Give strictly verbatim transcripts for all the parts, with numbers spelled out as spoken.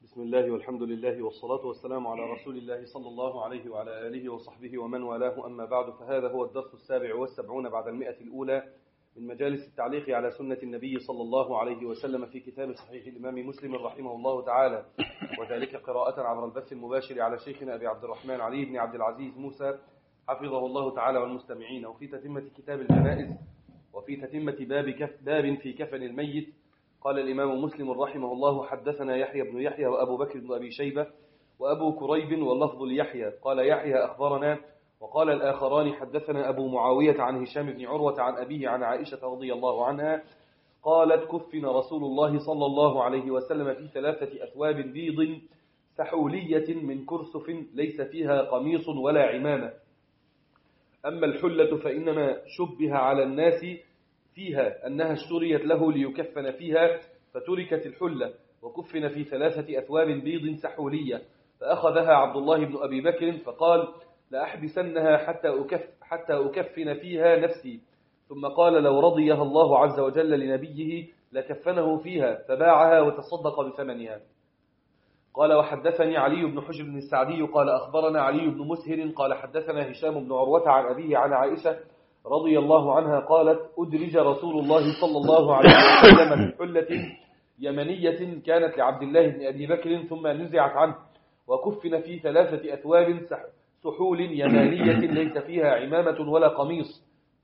بسم الله والحمد لله والصلاة والسلام على رسول الله صلى الله عليه وعلى آله وصحبه ومن والاه، أما بعد، فهذا هو الدرس السابع والسبعون بعد المئة الأولى من مجالس التعليق على سنة النبي صلى الله عليه وسلم في كتاب صحيح الإمام مسلم رحمه الله تعالى، وذلك قراءة عبر البث المباشر على شيخنا أبي عبد الرحمن علي بن عبد العزيز موسى حفظه الله تعالى والمستمعين. وفي تتمة كتاب الجنائز وفي تتمة باب, كف باب في كفن الميت، قال الإمام مسلم رحمه الله: حدثنا يحيى بن يحيى وأبو بكر بن أبي شيبة وأبو كريب واللفظ ليحيى، قال يحيى أخبرنا، وقال الآخران حدثنا أبو معاوية عن هشام بن عروة عن أبيه عن عائشة رضي الله عنها قالت: كفن رسول الله صلى الله عليه وسلم في ثلاثة أثواب بيض سحولية من كرسف ليس فيها قميص ولا عمامة. أما الحلة فإنما شبه على الناس فيها أنها اشتريت له ليكفن فيها، فتركت الحلة وكفن في ثلاثة أثواب بيض سحولية، فأخذها عبد الله بن أبي بكر فقال: لأحبسنها حتى أكف حتى أكفن فيها نفسي، ثم قال: لو رضيها الله عز وجل لنبيه لكفنه فيها، فباعها وتصدق بثمنها. قال: وحدثني علي بن حجر بن السعدي قال أخبرنا علي بن مسهر قال حدثنا هشام بن عروة عن أبيه عن عائشة رضي الله عنها قالت: أدرج رسول الله صلى الله عليه وسلم في حلة يمنية كانت لعبد الله بن أبي بكر ثم نزعت عنه، وكفن في ثلاثة أثواب سحول يمانية ليس فيها عمامة ولا قميص.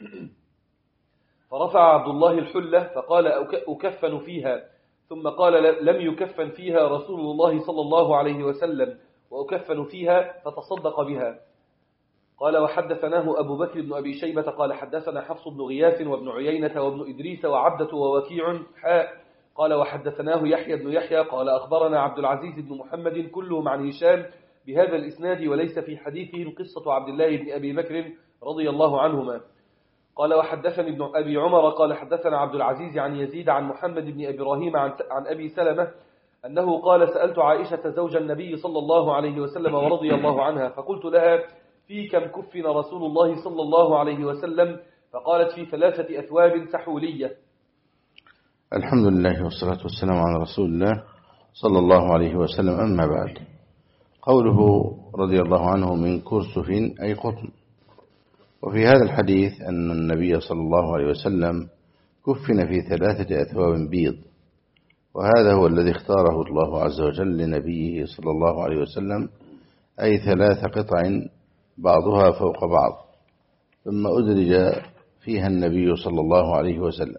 فرفع عبد الله الحلة فقال: أكفن فيها، ثم قال: لم يكفن فيها رسول الله صلى الله عليه وسلم، وأكفن فيها، فتصدق بها. قال: وحدثناه أبو بكر بن أبي شيبة قال حدثنا حفص بن غياث وابن عيينة وابن إدريس وعبدة ووكيع حاء. قال: وحدثناه يحيى بن يحيى قال أخبرنا عبد العزيز بن محمد كلهم عن هشام بهذا الإسناد، وليس في حديثهم قصة عبد الله بن أبي بكر رضي الله عنهما. قال: وحدثني ابن أبي عمر قال حدثنا عبد العزيز عن يزيد عن محمد بن إبراهيم عن, عن أبي سلمة أنه قال: سألت عائشة زوج النبي صلى الله عليه وسلم ورضي الله عنها، فقلت لها: في كم كفن رسول الله صلى الله عليه وسلم؟ فقالت: في ثلاثة أثواب سحولية. الحمد لله والصلاة والسلام على رسول الله صلى الله عليه وسلم. أما بعد، قوله رضي الله عنه من كرسف أي قطن. وفي هذا الحديث أن النبي صلى الله عليه وسلم كفن في ثلاثة أثواب بيض، وهذا هو الذي اختاره الله عز وجل لنبيه صلى الله عليه وسلم، أي ثلاث قطع بعضها فوق بعض، ثم أدرج فيها النبي صلى الله عليه وسلم.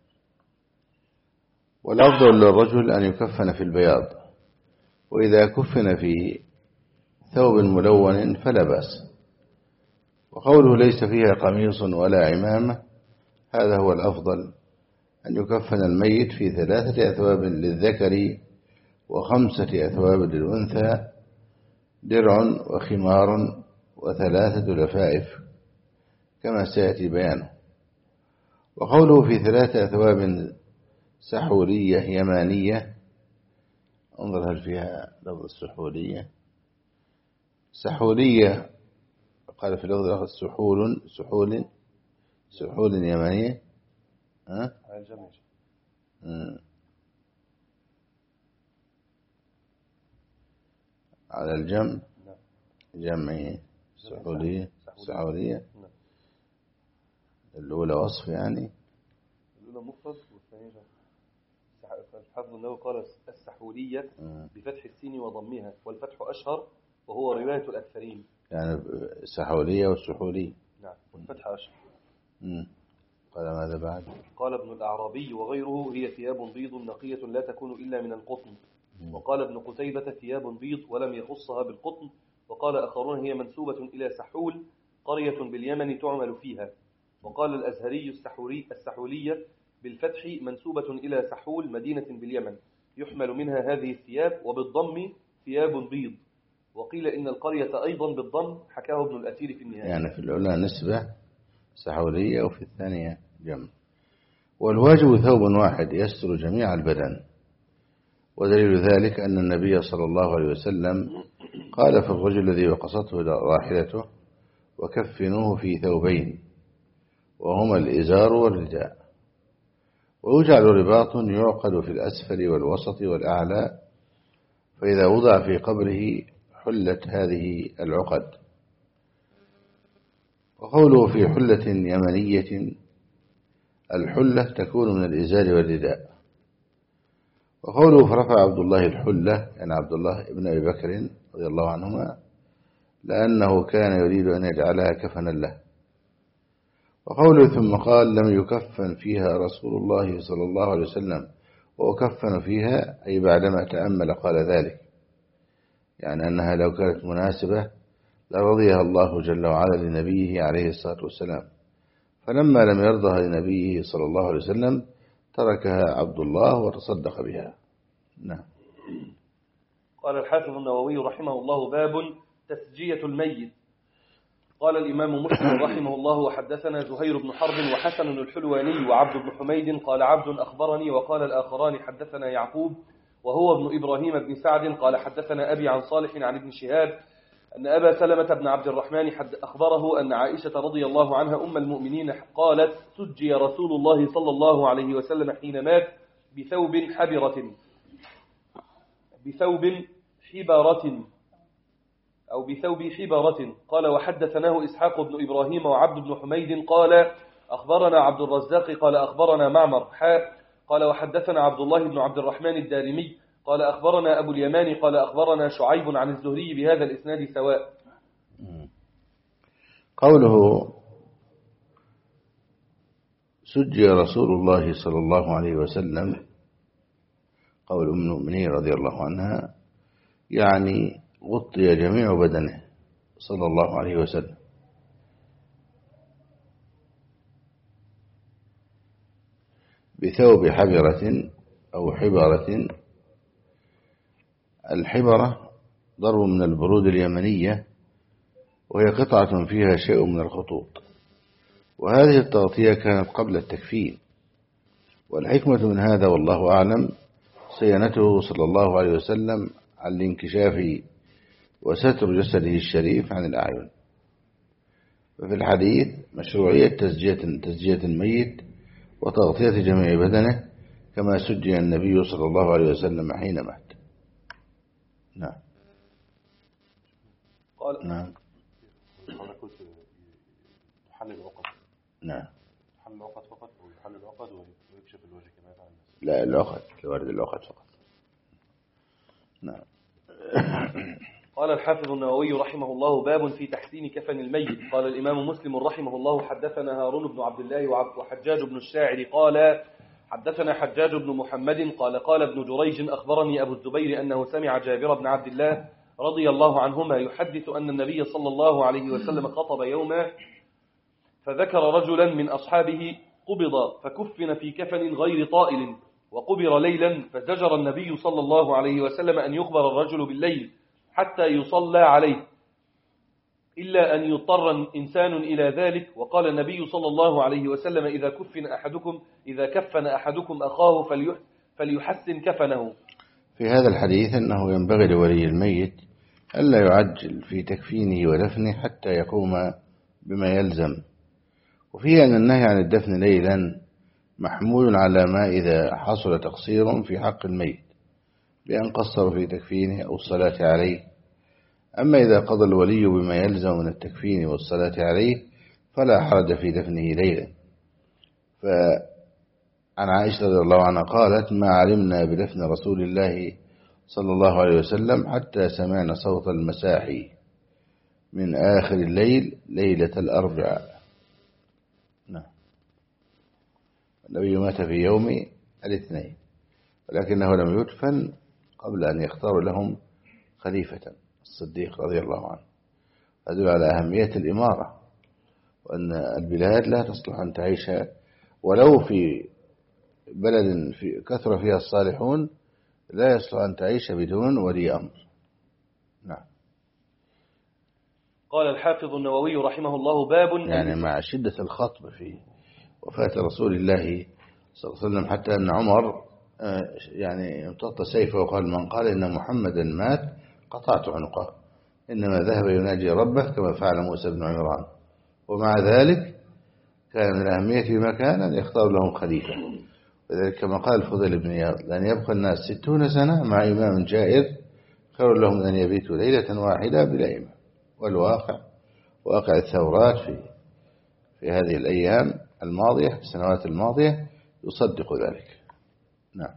والأفضل للرجل أن يكفن في البياض، وإذا كفن في ثوب ملون فلا بأس. وقوله ليس فيها قميص ولا عمامة، هذا هو الأفضل، أن يكفن الميت في ثلاثة أثواب للذكر وخمسة أثواب للأنثى، درع وخمار وثلاثة لفائف، كما سيأتي بيانه. وقوله في ثلاثة أثواب سحولية يمانية، انظر هل فيها لفظ السحولية. سحولية قال في اللفظ الآخر سحول سحول سحول يمانية. ها؟ على الجمع. على الجمع. جمعية سحولية سحولية. الأولى وصف يعني. الأولى مفرد والثانية جمع. الحافظ النووي قال السحولية بفتح السين وضمها، والفتح أشهر وهو رواية الأكثرين. يعني السحولية والسحولية. نعم، والفتح أشهر. امم قال ماذا بعد؟ قال ابن الأعرابي وغيره: هي ثياب بيض نقية لا تكون إلا من القطن. مم. وقال ابن قتيبة: ثياب بيض، ولم يخصها بالقطن. وقال آخرون: هي منسوبة إلى سحول، قرية باليمن تعمل فيها. وقال الأزهري: السحولي السحولية بالفتح منسوبة إلى سحول، مدينة باليمن، يحمل منها هذه الثياب، وبالضم ثياب بيض. وقيل إن القرية أيضا بالضم، حكاه ابن الأثير في النهاية. يعني في الأولى نسبة سحولية وفي الثانية جمع. والواجب ثوب واحد يستر جميع البدن، ودليل ذلك أن النبي صلى الله عليه وسلم قال في الرجل الذي وقصته راحلته: وكفنوه في ثوبين، وهما الإزار والرداء. ويجعل رباط يعقد في الأسفل والوسط والأعلى، فإذا وضع في قبره حلت هذه العقد. وقوله في حلة يمنية، الحلة تكون من الإزار والرداء. وقوله فرفع عبد الله الحلة، يعني عبد الله ابن أبي بكر رضي الله عنهما، لأنه كان يريد أن يجعلها كفنا له. وقوله ثم قال لم يكفن فيها رسول الله صلى الله عليه وسلم وأكفن فيها، أي بعدما تأمل قال ذلك، يعني أنها لو كانت مناسبة لرضيها الله جل وعلا لنبيه عليه الصلاة والسلام، فلما لم يرضها لنبيه صلى الله عليه وسلم تركها عبد الله وتصدق بها. نعم. قال الحافظ النووي رحمه الله: باب تسجية الميت. قال الإمام مسلم رحمه الله: وحدثنا زهير بن حرب وحسن الحلواني وعبد بن حميد قال عبد أخبرني، وقال الآخران حدثنا يعقوب وهو ابن إبراهيم بن سعد قال حدثنا أبي عن صالح عن ابن شهاب أن أبا سلمة بن عبد الرحمن حد أخبره أن عائشة رضي الله عنها أم المؤمنين قالت: سجي رسول الله صلى الله عليه وسلم حين مات بثوب حبرة بثوب حبرة أو بثوب حبرة. قال وحدثناه إسحاق بن إبراهيم وعبد بن حميد قال أخبرنا عبد الرزاق قال أخبرنا معمر حاء قال وحدثنا عبد الله بن عبد الرحمن الدارمي قال أخبرنا أبو اليمان قال أخبرنا شعيب عن الزهري بهذا الإسناد سواء. قوله سجي رسول الله صلى الله عليه وسلم، قول أم المؤمنين رضي الله عنها، يعني غطي جميع بدنه صلى الله عليه وسلم. بثوب حبرة أو حبرة. الحبرة ضرب من البرود اليمنية، وهي قطعة فيها شيء من الخطوط، وهذه التغطية كانت قبل التكفين، والحكمة من هذا والله أعلم صيانته صلى الله عليه وسلم عن الانكشاف وستر جسده الشريف عن الأعين. ففي الحديث مشروعية تسجية تسجية الميت وتغطية جميع بدنه كما سجي النبي صلى الله عليه وسلم حين مات. نعم. قال نعم. أنا كنت تحل العقد. نعم. تحل العقد فقط ويحل العقد ويكشف الوجه كمان عن الناس. لا، العقد لورد العقد فقط. نعم. قال الحافظ النووي رحمه الله: باب في تحسين كفن الميت. قال الإمام مسلم رحمه الله: حدثنا هارون بن عبد الله وحجاج بن الشاعر قال حدثنا حجاج بن محمد قال قال ابن جريج أخبرني أبو الزبير أنه سمع جابر بن عبد الله رضي الله عنهما يحدث أن النبي صلى الله عليه وسلم خطب يوما فذكر رجلا من أصحابه قبض فكفن في كفن غير طائل، وقبر ليلا فزجر النبي صلى الله عليه وسلم أن يقبر الرجل بالليل حتى يصلى عليه إلا أن يضطر إنسان إلى ذلك. وقال النبي صلى الله عليه وسلم: إذا كفن أحدكم إذا كفن أحدكم أخاه فليحسن كفنه. في هذا الحديث أنه ينبغي لولي الميت ألا يعجل في تكفينه ودفنه حتى يقوم بما يلزم، وفيه أن النهي عن الدفن ليلا محمول على ما إذا حصل تقصير في حق الميت بأن قصر في تكفينه أو الصلاة عليه. أما إذا قضى الولي بما يلزم من التكفين والصلاة عليه فلا حرج في دفنه ليلا. فعن عائشة رضي الله عنها قالت: ما علمنا بدفن رسول الله صلى الله عليه وسلم حتى سمعنا صوت المساحي من آخر الليل ليلة الأربعاء. نعم. النبي مات في يوم الاثنين، ولكنه لم يدفن قبل أن يختار لهم خليفة الصديق رضي الله عنه. هذا على أهمية الإمارة، وأن البلاد لا تصلح أن تعيش ولو في بلد في كثر فيها الصالحون، لا يصلح أن تعيش بدون ولي أمر. نعم. قال الحافظ النووي رحمه الله: باب يعني مع شدة الخطب في وفاة رسول الله صلى الله عليه وسلم حتى أن عمر يعني امتط سيفه وقال: من قال إن محمدا مات قطعت عنقه، إنما ذهب يناجي ربه كما فعل موسى بن عمران. ومع ذلك كان من الأهمية بمكان أن يختار لهم خليفة، وذلك كما قال الفضيل بن عياض: لأن يبقى الناس ستون سنة مع إمام جائر خير لهم أن يبيتوا ليلة واحدة بلا إمام. والواقع واقع الثورات في في هذه الأيام الماضية في السنوات الماضية يصدق ذلك. نعم.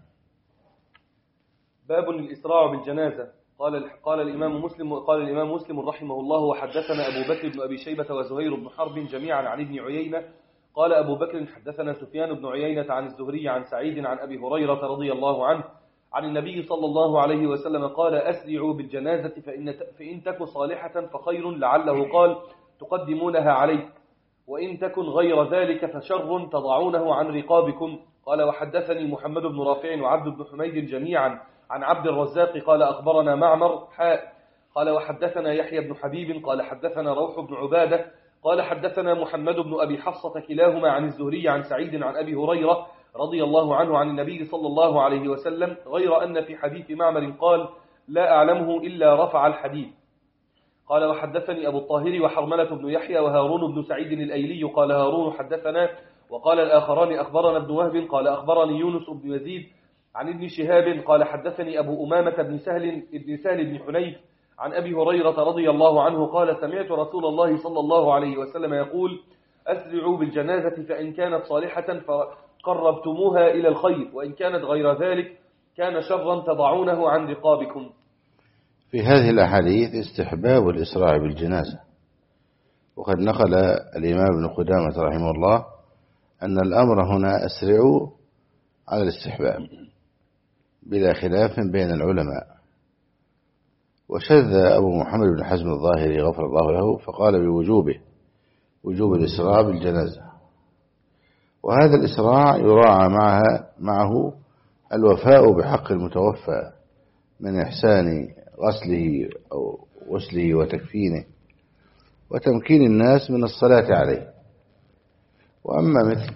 باب الإسراع بالجنازة. قال قال الإمام مسلم قال الإمام مسلم رحمه الله: وحدثنا أبو بكر بن أبي شيبة وزهير بن حرب جميعا عن ابن عيينة. قال أبو بكر: حدثنا سفيان بن عيينة عن الزهري عن سعيد عن أبي هريرة رضي الله عنه عن النبي صلى الله عليه وسلم قال: أسرعوا بالجنازة فإن فإن تك صالحة فخير، لعله قال: تقدمونها عليك، وإن تكن غير ذلك فشر تضعونه عن رقابكم. قال: وحدثني محمد بن رافع وعبد بن حميد جميعا عن عبد الرزاق قال: أخبرنا معمر حاء. قال: وحدثنا يحيى بن حبيب قال: حدثنا روح بن عبادة قال: حدثنا محمد بن أبي حفصة كلاهما عن الزهري عن سعيد عن أبي هريرة رضي الله عنه عن النبي صلى الله عليه وسلم، غير أن في حديث معمر قال: لا أعلمه إلا رفع الحديث. قال: وحدثني أبو الطاهر وحرملة بن يحيى وهارون بن سعيد الأيلي قال هارون حدثنا، وقال الآخران أخبرنا ابن وهب قال أخبرني يونس بن يزيد عن ابن شهاب قال: حدثني أبو أمامة بن سهل بن سهل بن حنيف عن أبي هريرة رضي الله عنه قال: سمعت رسول الله صلى الله عليه وسلم يقول: أسرعوا بالجنازة فإن كانت صالحة فقربتموها إلى الخير، وإن كانت غير ذلك كان شرا تضعونه عن رقابكم. في هذه الأحاديث استحباب الإسراع بالجنازة، وقد نقل الإمام ابن قدامة رحمه الله أن الأمر هنا أسرعوا على الاستحباب بلا خلاف بين العلماء. وشذ أبو محمد بن حزم الظاهري غفر الله له فقال بوجوبه، وجوب الإسراع بالجنازة. وهذا الإسراع يراعى معها معه الوفاء بحق المتوفى من إحسان غسله أو غسله وتكفينه وتمكين الناس من الصلاة عليه. وأما مثل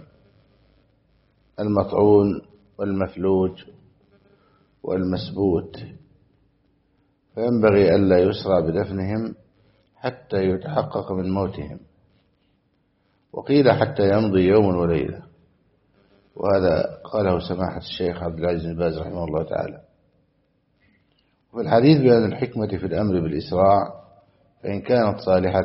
المطعون والمفلوج والمسبوت فينبغي ألا يسرع بدفنهم حتى يتحقق من موتهم، وقيل حتى يمضي يوم وليلة، وهذا قاله سماحة الشيخ عبد العزيز بن باز رحمه الله تعالى. وفي الحديث بأن الحكمة في الأمر بالإسراع، فإن كانت صالحة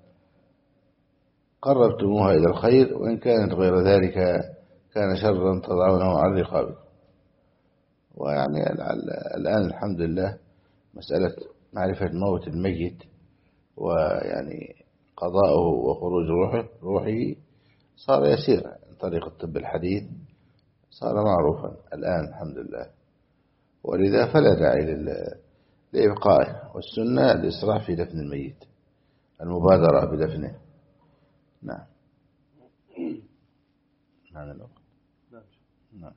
قربتموها إلى الخير، وإن كانت غير ذلك كان شرا تضعونه عن رقابكم. ويعني الآن الحمد لله مسألة معرفة موت الميت ويعني قضاؤه وخروج روحه روحه صار يسير عن طريق الطب الحديث، صار معروفا الآن الحمد لله، ولذا فلا داعي لإبقائه. والسنة الإسراع في دفن الميت، المبادرة بدفنه. نعم. نعم. نعم.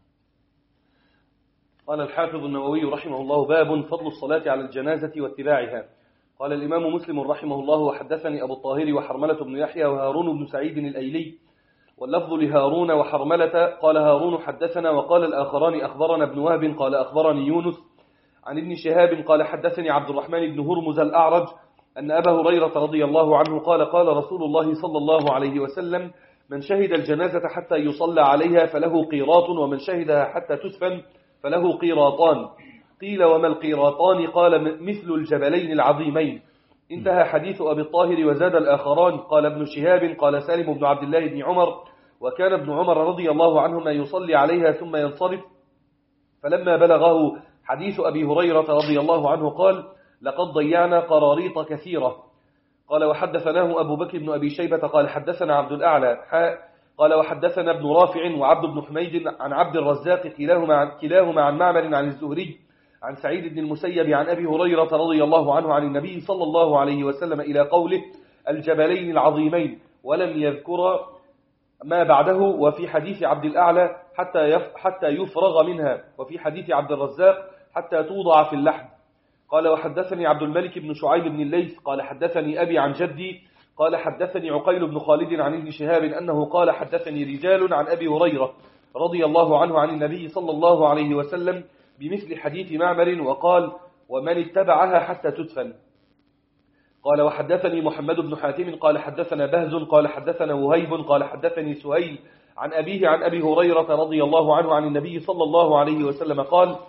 قال الحافظ النووي رحمه الله: باب فضل الصلاة على الجنازة واتباعها. قال الإمام مسلم رحمه الله: وحدثني أبو الطاهر وحرملة بن يحيى وهارون بن سعيد الأيلي، واللفظ لهارون وحرملة. قال هارون حدثنا، وقال الآخران أخبرنا ابن وهب قال أخبرني يونس عن ابن شهاب قال حدثني عبد الرحمن بن هرمز الأعرج أن أبا هريرة رضي الله عنه قال: قال رسول الله صلى الله عليه وسلم: من شهد الجنازة حتى يصلى عليها فله قيراط، ومن شهدها حتى تدفن فله قيراطان. قيل: وما القيراطان؟ قال: مثل الجبلين العظيمين. انتهى حديث أبي الطاهر. وزاد الآخران. قال ابن شهاب قال سالم بن عبد الله بن عمر: وكان ابن عمر رضي الله عنهما يصلي عليها ثم ينصرف. فلما بلغه حديث أبي هريرة رضي الله عنه قال: لقد ضيعنا قراريط كثيرة. قال: وحدثناه أبو بكر بن أبي شيبة قال حدثنا عبد الأعلى حاء. قال: وحدثنا ابن رافع وعبد بن حميد عن عبد الرزاق كلاهما عن, كلاهما عن معمر عن الزهري عن سعيد بن المسيب عن أبي هريرة رضي الله عنه عن النبي صلى الله عليه وسلم إلى قوله: الجبلين العظيمين، ولم يذكر ما بعده. وفي حديث عبد الأعلى حتى حتى يفرغ منها، وفي حديث عبد الرزاق حتى توضع في اللحم. قال: وحدثني عبد الملك بن شعيب بن الليث قال حدثني أبي عن جدي قال حدثني عقيل بن خالد عن ابن شهاب أنه قال: حدثني رجال عن أبي هريرة رضي الله عنه عن النبي صلى الله عليه وسلم بمثل حديث معمر، وقال: ومن اتبعها حتى تدفن. قال: وحدثني محمد بن حاتم قال حدثنا بهز قال حدثنا وهيب قال حدثني سهيل عن أبيه عن أبي هريرة رضي الله عنه عن النبي صلى الله عليه وسلم قال: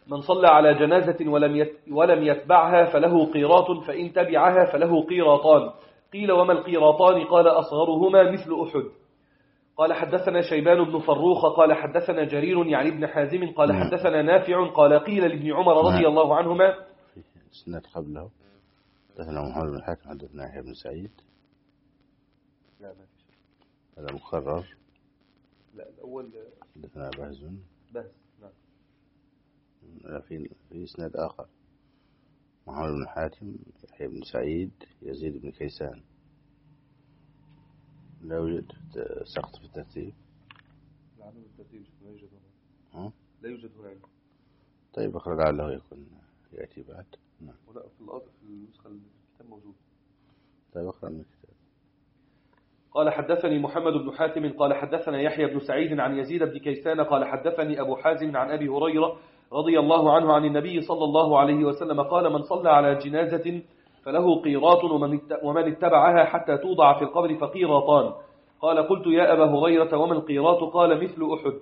من صلى على جنازة ولم ولم يتبعها فله قيراط، فإن تبعها فله قيراطان. قيل وما القيراطان؟ قال أصغرهما مثل أحد. قال حدثنا شيبان بن فروخ قال حدثنا جرير يعني ابن حازم قال حدثنا نافع قال قيل لابن عمر رضي الله عنهما في سنة قبله حدثنا محمد بن الحاكم حدثنا يحيى بن سعيد. لا ما فيش هذا مكرر. لا الأول حدثنا بهز بهز نعم. لا في في إسناد آخر محمد بن الحاكم يحيى بن سعيد يزيد بن كيسان. لا يوجد سقط في الترتيب. لا عدم الترتيب لا يوجد هنا. لا يوجد هنا. طيب أخرج لعله يكون يأتي بعد. نعم. ولا في الأرض في النسخة الكتاب موجود. طيب أخرج من الكتاب. قال حدثني محمد بن حاتم قال حدثنا يحيى بن سعيد عن يزيد بن كيسان قال حدثني أبو حازم عن أبي هريرة رضي الله عنه عن النبي صلى الله عليه وسلم قال من صلى على جنازة فله قيراط ومن اتبعها حتى توضع في القبر فقيراطان. قال قلت يا أبا هريرة وما القيراط؟ قال مثل أحد.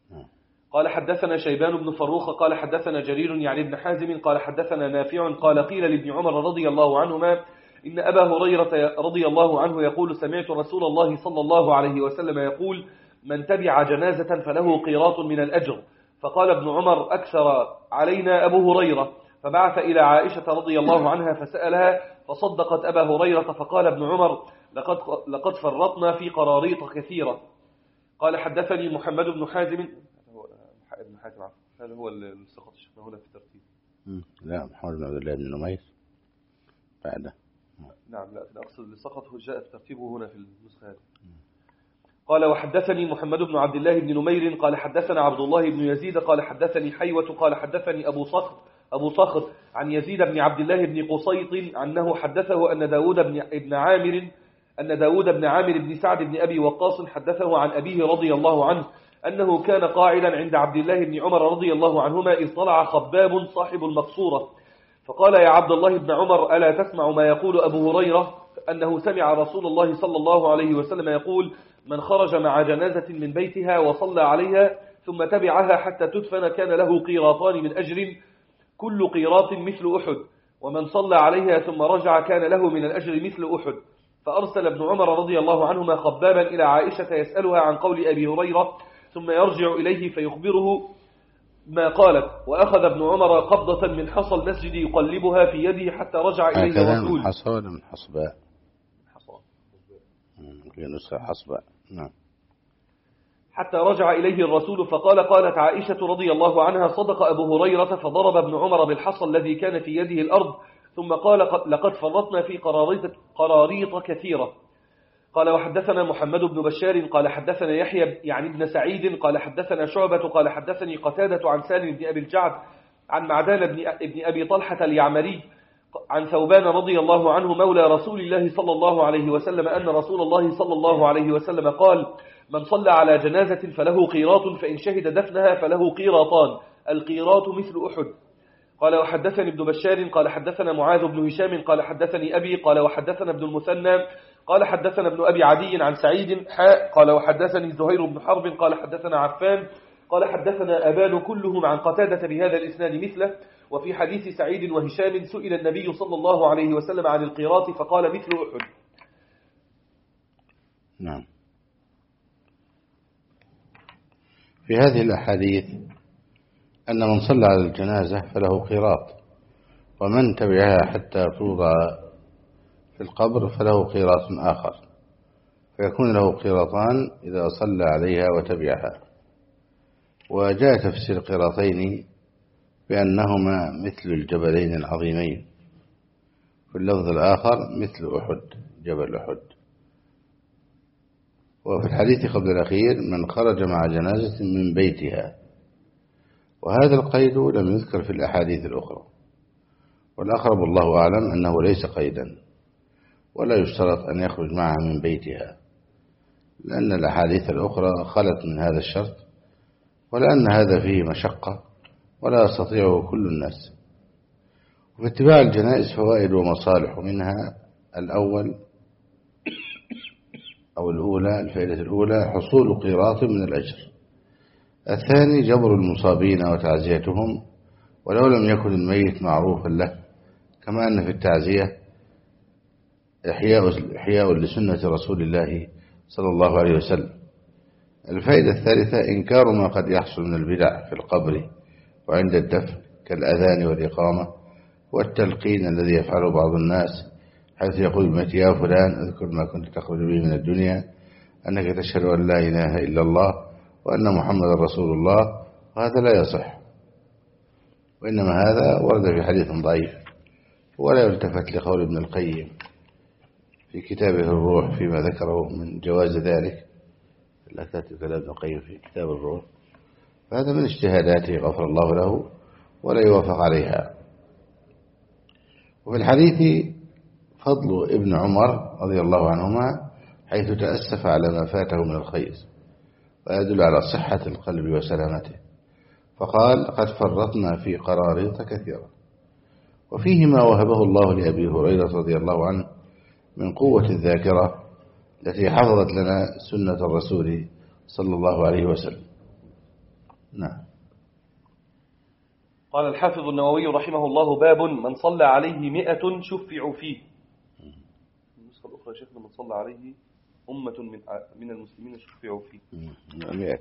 قال حدثنا شيبان بن فروخ قال حدثنا جرير يعني ابن حازم قال حدثنا نافع قال قيل لابن عمر رضي الله عنهما إن أبا هريرة رضي الله عنه يقول سمعت رسول الله صلى الله عليه وسلم يقول من تبع جنازة فله قيراط من الأجر. فقال ابن عمر أكثر علينا أبو هريرة، فبعث إلى عائشة رضي الله عنها فسألها فصدقت أبا هريرة. فقال ابن عمر لقد, لقد فرطنا في قراريط كثيرة. قال حدثني محمد بن حازم ابن حاتم هذا هو السقط شفنا هنا في الترتيب. لا محمد بن عبد الله بن نمير بعده. نعم لا أقصد السقط هو جاء في ترتيبه هنا في النسخة هذه. قال وحدثني محمد بن عبد الله بن نمير قال حدثنا عبد الله بن يزيد قال حدثني حيوة قال حدثني أبو صخر أبو صخر عن يزيد بن عبد الله بن قصيط أنه حدثه أن داود بن ابن عامر أن داود بن عامر بن سعد بن أبي وقاص حدثه عن أبيه رضي الله عنه أنه كان قاعدا عند عبد الله بن عمر رضي الله عنهما إذ طلع خباب صاحب المقصورة فقال يا عبد الله بن عمر ألا تسمع ما يقول أبو هريرة أنه سمع رسول الله صلى الله عليه وسلم يقول من خرج مع جنازة من بيتها وصلى عليها ثم تبعها حتى تدفن كان له قيراطان من أجر كل قيراط مثل أحد، ومن صلى عليها ثم رجع كان له من الأجر مثل أحد. فأرسل ابن عمر رضي الله عنهما خبابا إلى عائشة يسألها عن قول أبي هريرة ثم يرجع إليه فيخبره ما قالت. وأخذ ابن عمر قبضة من حصى المسجد يقلبها في يده حتى رجع إليه الرسول. من حصى ولا من حصباء؟ في نسخة حصباء. نعم. حتى رجع إليه الرسول فقال قالت عائشة رضي الله عنها صدق أبو هريرة فضرب ابن عمر بالحصى الذي كان في يده الأرض ثم قال لقد فرطنا في قراريط, قراريط كثيرة. قال وحدثنا محمد بن بشار قال حدثنا يحيى يعني ابن سعيد قال حدثنا شعبة قال حدثني قتادة عن سالم بن أبي الجعد عن معدان بن أبي طلحة اليعمري عن ثوبان رضي الله عنه مولى رسول الله صلى الله عليه وسلم أن رسول الله صلى الله عليه وسلم قال من صلى على جنازة فله قيراط فإن شهد دفنها فله قيراطان القيراط مثل أحد. قال وحدثني ابن بشار قال حدثنا معاذ بن هشام قال حدثني أبي قال وحدثنا ابن المثنى قال حدثنا ابن أبي عدي عن سعيد حاء قال وحدثني زهير بن حرب قال حدثنا عفان قال حدثنا أبان كلهم عن قتادة بهذا الإسناد مثله. وفي حديث سعيد وهشام سئل النبي صلى الله عليه وسلم عن القيراط فقال مثل أحد. نعم. في هذه الأحاديث أن من صلى على الجنازة فله قيراط ومن تبعها حتى توضع في القبر فله قيراط آخر فيكون له قيراطان إذا صلى عليها وتبعها. وجاء تفسير القيراطين بأنهما مثل الجبلين العظيمين في اللفظ الآخر مثل أحد جبل أحد. وفي الحديث قبل الأخير من خرج مع جنازة من بيتها وهذا القيد لم يذكر في الأحاديث الأخرى والأقرب الله أعلم أنه ليس قيدا ولا يشترط أن يخرج معها من بيتها لأن الأحاديث الأخرى خلت من هذا الشرط ولأن هذا فيه مشقة ولا يستطيعه كل الناس. وفي اتباع الجنائز فوائد ومصالح منها الأول أو الأولى الفائدة الأولى حصول قيراط من الأجر. الثاني جبر المصابين وتعزيتهم ولو لم يكن الميت معروفا له، كما أن في التعزية إحياء, إحياء لسنة رسول الله صلى الله عليه وسلم. الفائدة الثالثة إنكار ما قد يحصل من البدع في القبر وعند الدفن كالأذان والإقامة والتلقين الذي يفعله بعض الناس، حيث يقول الميت يا فلان اذكر ما كنت تخرج به من الدنيا، أنك تشهد أن لا إله إلا الله وأن محمد رسول الله، وهذا لا يصح، وإنما هذا ورد في حديث ضعيف. ولا يلتفت لقول ابن القيم في كتابه الروح فيما ذكره من جواز ذلك، لا كاتب كلام ابن القيم في كتاب الروح، فهذا من اجتهاداته غفر الله له ولا يوافق عليها. وفي الحديث فضل ابن عمر رضي الله عنهما حيث تأسف على ما فاته من الخير، ويدل على صحة القلب وسلامته، فقال قد فرطنا في قراريط كثيرة. وفيه ما وهبه الله لأبي هريرة رضي الله عنه من قوة الذاكرة التي حفظت لنا سنة الرسول صلى الله عليه وسلم. نعم. قال الحافظ النووي رحمه الله: باب من صلى عليه مئة شفعوا فيه. النسخة الأخرى شيخنا من صلى عليه أمة من من المسلمين شفعوا فيه. مئة.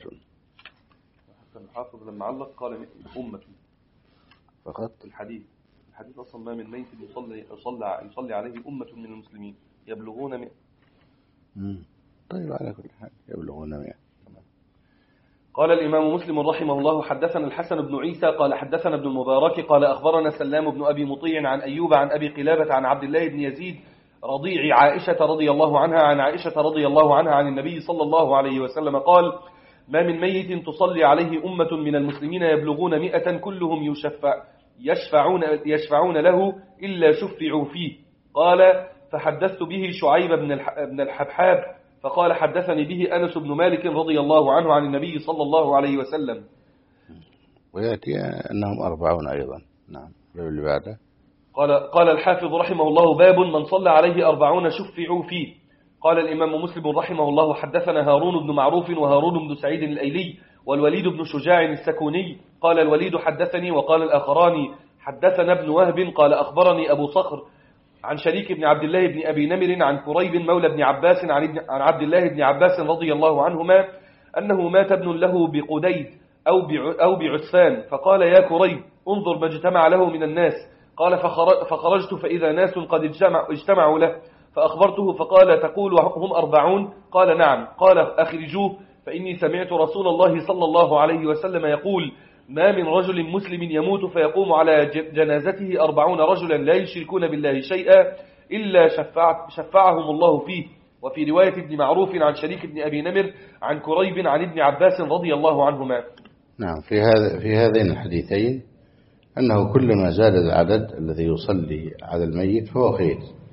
حتى الحافظ لما علق قال أمة فقط. الحديث الحديث أصلا ما من ميت يصلي يصلى يصلي عليه أمة من المسلمين يبلغون مئة. طيب على كل حال يبلغون مئة. قال الإمام مسلم رحمه الله: حدثنا الحسن بن عيسى قال حدثنا ابن المبارك قال أخبرنا سلام بن أبي مطيع عن أيوب عن أبي قلابة عن عبد الله بن يزيد رضيع عائشة رضي الله عنها عن عائشة رضي الله عنها عن النبي صلى الله عليه وسلم قال: ما من ميت تصلي عليه أمة من المسلمين يبلغون مئة كلهم يشفع يشفعون, يشفعون له إلا شفعوا فيه. قال: فحدثت به شعيب بن الحبحاب فقال حدثني به أنس بن مالك رضي الله عنه عن النبي صلى الله عليه وسلم. ويأتي أنهم أربعون أيضا. نعم. اللي بعده قال قال الحافظ رحمه الله: باب من صلى عليه أربعون شفعوا فيه. قال الإمام مسلم رحمه الله: حدثنا هارون بن معروف وهارون بن سعيد الأيلي والوليد بن شجاع السكوني. قال الوليد حدثني، وقال الآخران حدثنا ابن وهب قال أخبرني أبو صخر عن شريك بن عبد الله بن أبي نمر عن كريب مولى بن عباس عن عبد الله بن عباس رضي الله عنهما أنه مات ابن له بقديد أو بعسفان، فقال: يا كريب انظر ما اجتمع له من الناس. قال: فخرجت فإذا ناس قد اجتمعوا له، فأخبرته فقال: تقول هم أربعون؟ قال: نعم. قال: أخرجوه، فإني سمعت رسول الله صلى الله عليه وسلم يقول: ما من رجل مسلم يموت فيقوم على جنازته أربعون رجلا لا يشركون بالله شيئا إلا شفع شفعهم الله فيه. وفي رواية ابن معروف عن شريك بن أبي نمر عن كريب عن ابن عباس رضي الله عنهما. نعم. في هذا في هذين الحديثين أنه كلما زاد العدد الذي يصلي على الميت فهو خير،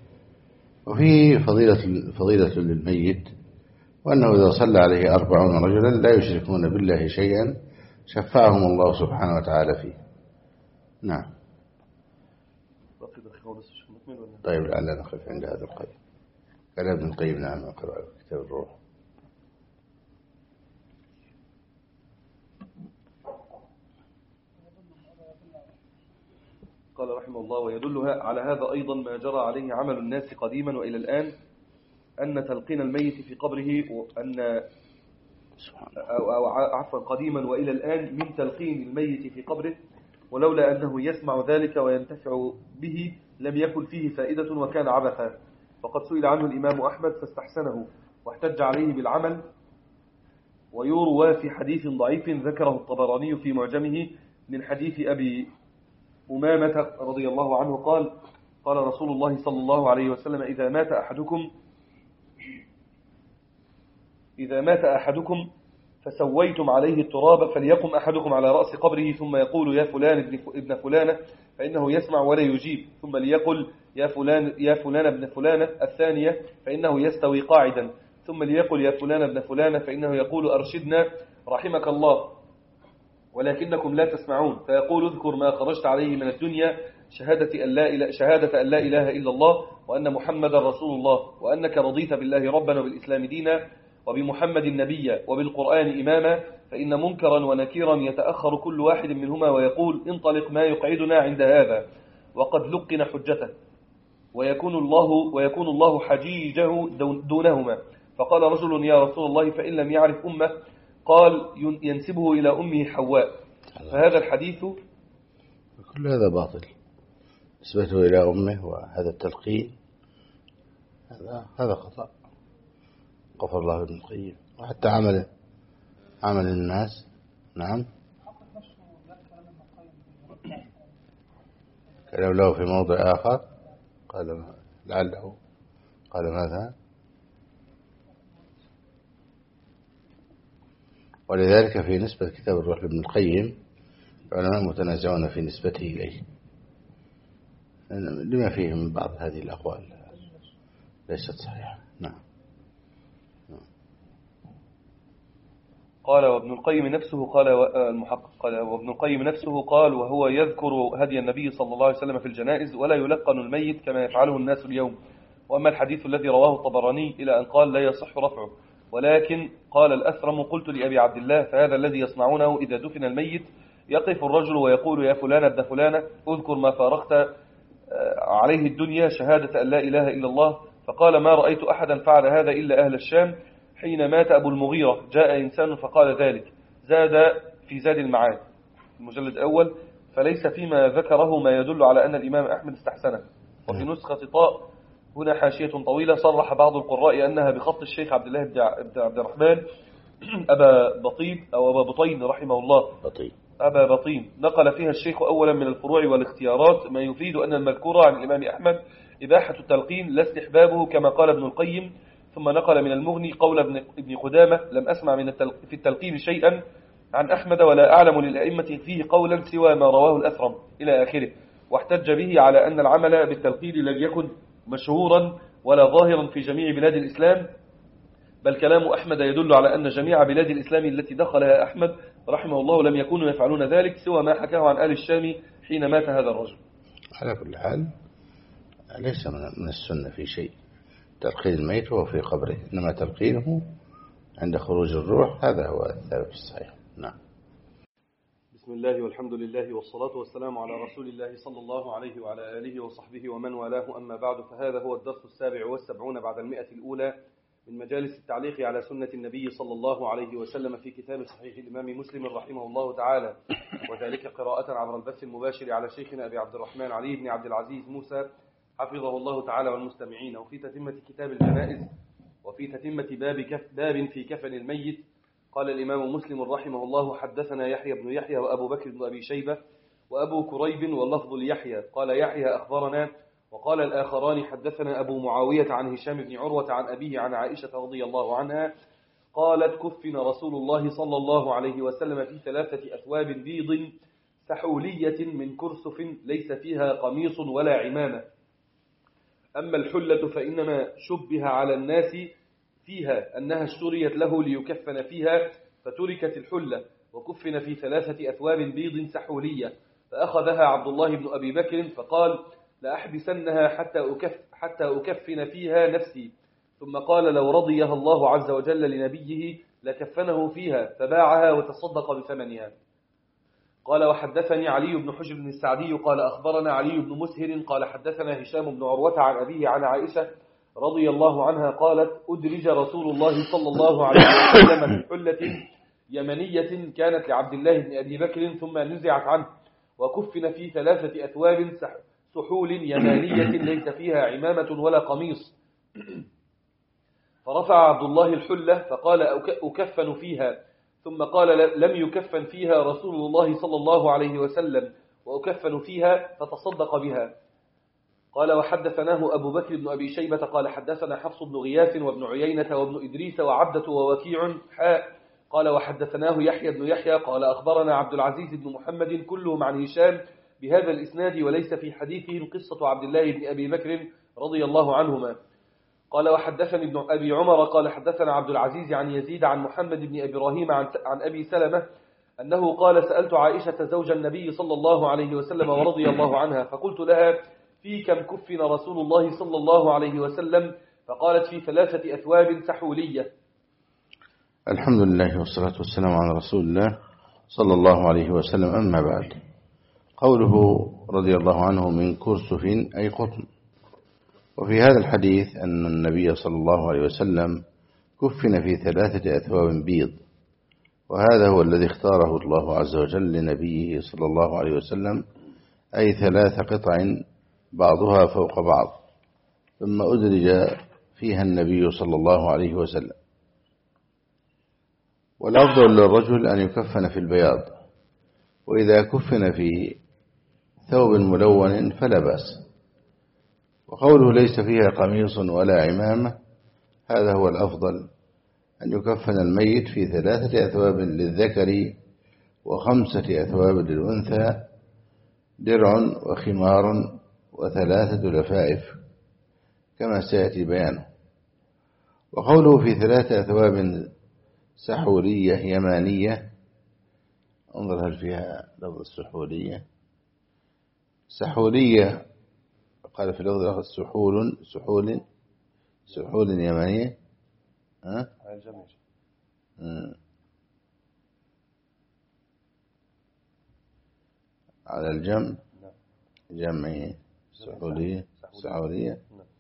وفيه فضيلة فضيلة للميت، وأنه إذا صلى عليه أربعون رجلا لا يشركون بالله شيئا شفعهم الله سبحانه وتعالى فيه. نعم. طيب لعلنا نقف عند هذا القيد. كلام ابن القيم. نعم. أقرأ كتاب الروح. قال رحمه الله: ويدلها على هذا أيضا ما جرى عليه عمل الناس قديما وإلى الآن، أن تلقين الميت في قبره وأن أو عفوا قديما وإلى الآن من تلقين الميت في قبره، ولولا أنه يسمع ذلك وينتفع به لم يكن فيه فائدة وكان عبثا. فقد سئل عنه الإمام أحمد فاستحسنه واحتج عليه بالعمل. ويروى في حديث ضعيف ذكره الطبراني في معجمه من حديث أبي أمامة رضي الله عنه قال: قال رسول الله صلى الله عليه وسلم: إذا مات أحدكم إذا مات أحدكم فسويتم عليه التراب فليقم أحدكم على رأس قبره ثم يقول: يا فلان ابن فلانة، فإنه يسمع ولا يجيب، ثم ليقل: يا فلان يا فلان ابن فلانة الثانية، فإنه يستوي قاعدا، ثم ليقل: يا فلان ابن فلانة، فإنه يقول: أرشدنا رحمك الله، ولكنكم لا تسمعون، فيقول: اذكر ما خرجت عليه من الدنيا، شهادة أن لا إله, شهادة أن لا إله إلا الله وأن محمد رسول الله، وأنك رضيت بالله ربنا وبالإسلام دينا وبمحمد النبي وبالقرآن إماما، فإن منكرا ونكيرا يتأخر كل واحد منهما ويقول انطلق ما يقعدنا عند هذا، وقد لقن حجته، ويكون الله, ويكون الله حجيجه دونهما. فقال رجل يا رسول الله فإن لم يعرف أمه؟ قال ينسبه إلى أمه حواء. فهذا الحديث كل هذا باطل، نسبته إلى أمه وهذا التلقين هذا هذا خطأ، غفر الله ابن القيم. وحتى عمل عمل الناس. نعم، كلام له في موضع آخر قال لعله قال ماذا؟ ولذلك في نسبة كتاب الروح لابن القيم العلماء متنازعون في نسبته إليه لما فيه من بعض هذه الأقوال ليست صحيحة. نعم. قال وابن القيم نفسه قال المحقق قال وابن القيم نفسه قال وهو يذكر هدي النبي صلى الله عليه وسلم في الجنائز ولا يلقن الميت كما يفعله الناس اليوم. وأما الحديث الذي رواه الطبراني إلى أن قال لا يصح رفعه، ولكن قال الأثرم قلت لأبي عبد الله فهذا الذي يصنعونه إذا دفن الميت يقف الرجل ويقول يا فلان ابن فلانة اذكر ما فارقت عليه الدنيا شهادة أن لا إله إلا الله. فقال ما رأيت أحدا فعل هذا إلا أهل الشام حين مات أبو المغيرة جاء إنسان فقال ذلك. زاد في زاد المعاد المجلد الأول فليس فيما ذكره ما يدل على أن الإمام أحمد استحسنه. وفي نسخة طاء هنا حاشية طويلة صرح بعض القراء أنها بخط الشيخ عبد الله بن عبد الرحمن أبا بطيب أو أبا بطين رحمه الله بطيب. أبا بطين نقل فيها الشيخ أولا من الفروع والاختيارات ما يفيد أن المذكورة عن الإمام أحمد إباحة التلقين لا استحبابه كما قال ابن القيم. ثم نقل من المغني قول ابن قدامة لم أسمع من في التلقين شيئا عن أحمد ولا أعلم للأئمة فيه قولا سوى ما رواه الأثرم إلى آخره. واحتج به على أن العمل بالتلقين لم يكن مشهورا ولا ظاهرا في جميع بلاد الإسلام، بل كلام أحمد يدل على أن جميع بلاد الإسلام التي دخلها أحمد رحمه الله لم يكونوا يفعلون ذلك سوى ما حكاه عن آل الشام حين مات هذا الرجل. على كل حال ليس من السنة في شيء تلقين الميت وهو في قبره، إنما تلقينه عند خروج الروح هذا هو الثابت الصحيح. نعم. بسم الله والحمد لله والصلاة والسلام على رسول الله صلى الله عليه وعلى آله وصحبه ومن والاه، أما بعد، فهذا هو الدرس السابع والسبعون بعد المئة الأولى من مجالس التعليق على سنة النبي صلى الله عليه وسلم في كتاب صحيح الإمام مسلم رحمه الله تعالى، وذلك قراءة عبر البث المباشر على شيخنا أبي عبد الرحمن علي بن عبد العزيز موسى حفظه الله تعالى والمستمعين. وفي تتمة كتاب الجنائز وفي تتمة باب, كف باب في كفن الميت قال الإمام مسلم رحمه الله حدثنا يحيى بن يحيى وأبو بكر بن أبي شيبة وأبو كريب واللفظ ليحيى قال يحيى أخبرنا، وقال الآخران حدثنا أبو معاوية عن هشام بن عروة عن أبيه عن عائشة رضي الله عنها قالت كفن رسول الله صلى الله عليه وسلم في ثلاثة أثواب بيض سحولية من كرسف ليس فيها قميص ولا عمامة. أما الحلة فإنما شبه على الناس فيها أنها اشتريت له ليكفن فيها فتركت الحلة وكفن في ثلاثة أثواب بيض سحولية. فأخذها عبد الله بن أبي بكر فقال لأحبسنها حتى أكف حتى أكفن فيها نفسي، ثم قال لو رضيها الله عز وجل لنبيه لكفنه فيها فباعها وتصدق بثمنها. قال وحدثني علي بن حجر بن السعدي قال أخبرنا علي بن مسهر قال حدثنا هشام بن عروة عن أبيه عن عائشة رضي الله عنها قالت أدرج رسول الله صلى الله عليه وسلم في حلة يمنية كانت لعبد الله بن أبي بكر ثم نزعت عنه وكفن في ثلاثة أثواب سحول يمانية ليس فيها عمامة ولا قميص. فرفع عبد الله الحلة فقال أكفن فيها، ثم قال لم يكفن فيها رسول الله صلى الله عليه وسلم وأكفن فيها فتصدق بها. قال وحدثناه أبو بكر بن أبي شيبة قال حدثنا حفص بن غياث وابن عيينة وابن إدريس وعبدة ووكيع حاء قال وحدثناه يحيى بن يحيى قال أخبرنا عبد العزيز بن محمد كلهم عن هشام بهذا الإسناد وليس في حديثهم قصة عبد الله بن أبي بكر رضي الله عنهما. قال وحدثني ابن أبي عمر قال حدثنا عبد العزيز عن يزيد عن محمد بن إبراهيم عن, عن أبي سلمة أنه قال سألت عائشة زوج النبي صلى الله عليه وسلم ورضي الله عنها فقلت لها في كم كفن رسول الله صلى الله عليه وسلم؟ فقالت في ثلاثة أثواب سحولية. الحمد لله والصلاة والسلام على رسول الله صلى الله عليه وسلم. أما بعد، قوله رضي الله عنه من كرسف أي قطن. وفي هذا الحديث أن النبي صلى الله عليه وسلم كفن في ثلاثة أثواب بيض، وهذا هو الذي اختاره الله عز وجل لنبيه صلى الله عليه وسلم، أي ثلاث قطع بعضها فوق بعض، ثم أدرج فيها النبي صلى الله عليه وسلم. والأفضل للرجل أن يكفن في البياض، وإذا كفن في ثوب ملون فلا بأس. وقوله ليس فيها قميص ولا عمامة، هذا هو الأفضل، أن يكفن الميت في ثلاثة أثواب للذكر وخمسة أثواب للأنثى، درع وخمار وثلاثة لفائف، كما سيأتي بيانه. وقوله في ثلاثة أثواب سحولية يمانية، انظر هل فيها لفظ السحولية. سحولية قال في لفظ الآخر سحول سحول سحول يمانية. ها؟ على الجمع. على الجمع. جمعية سحولية سحولية.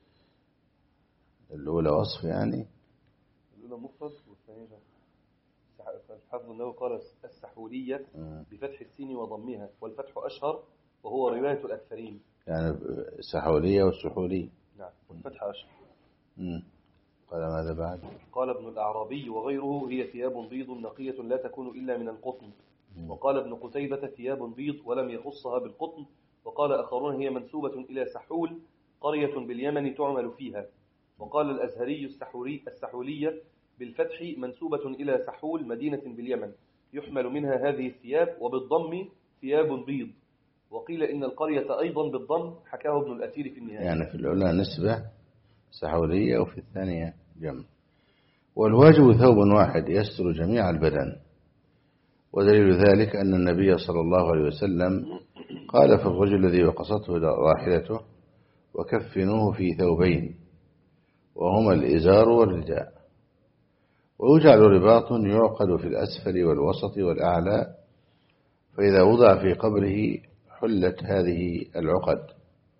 الأولى وصف يعني. الأولى مفرد والثانية الحافظ النووي قال السحولية بفتح السين وضمها، والفتح أشهر وهو رواية الأكثرين. يعني السحولية والسحولية. نعم، والفتح أشهر. مم. قال ماذا بعد؟ قال ابن الأعرابي وغيره هي ثياب بيض نقية لا تكون إلا من القطن. مم. وقال ابن قتيبة ثياب بيض ولم يخصها بالقطن. وقال آخرون هي منسوبة إلى سحول قرية باليمن تعمل فيها. وقال الأزهري السحولي السحولية بالفتح منسوبة إلى سحول مدينة باليمن يحمل منها هذه الثياب، وبالضم ثياب بيض. وقيل إن القرية أيضا بالضم، حكاه ابن الأثير في النهاية. يعني في الأولى نسبة سحولية وفي الثانية جمع. والواجب ثوب واحد يستر جميع البدن، ودليل ذلك أن النبي صلى الله عليه وسلم قال في الرجل الذي وقصته راحلته وكفنوه في ثوبين وهما الإزار والرداء. ويجعل رباط يعقد في الأسفل والوسط والأعلى، فإذا وضع في قبره حلت هذه العقد.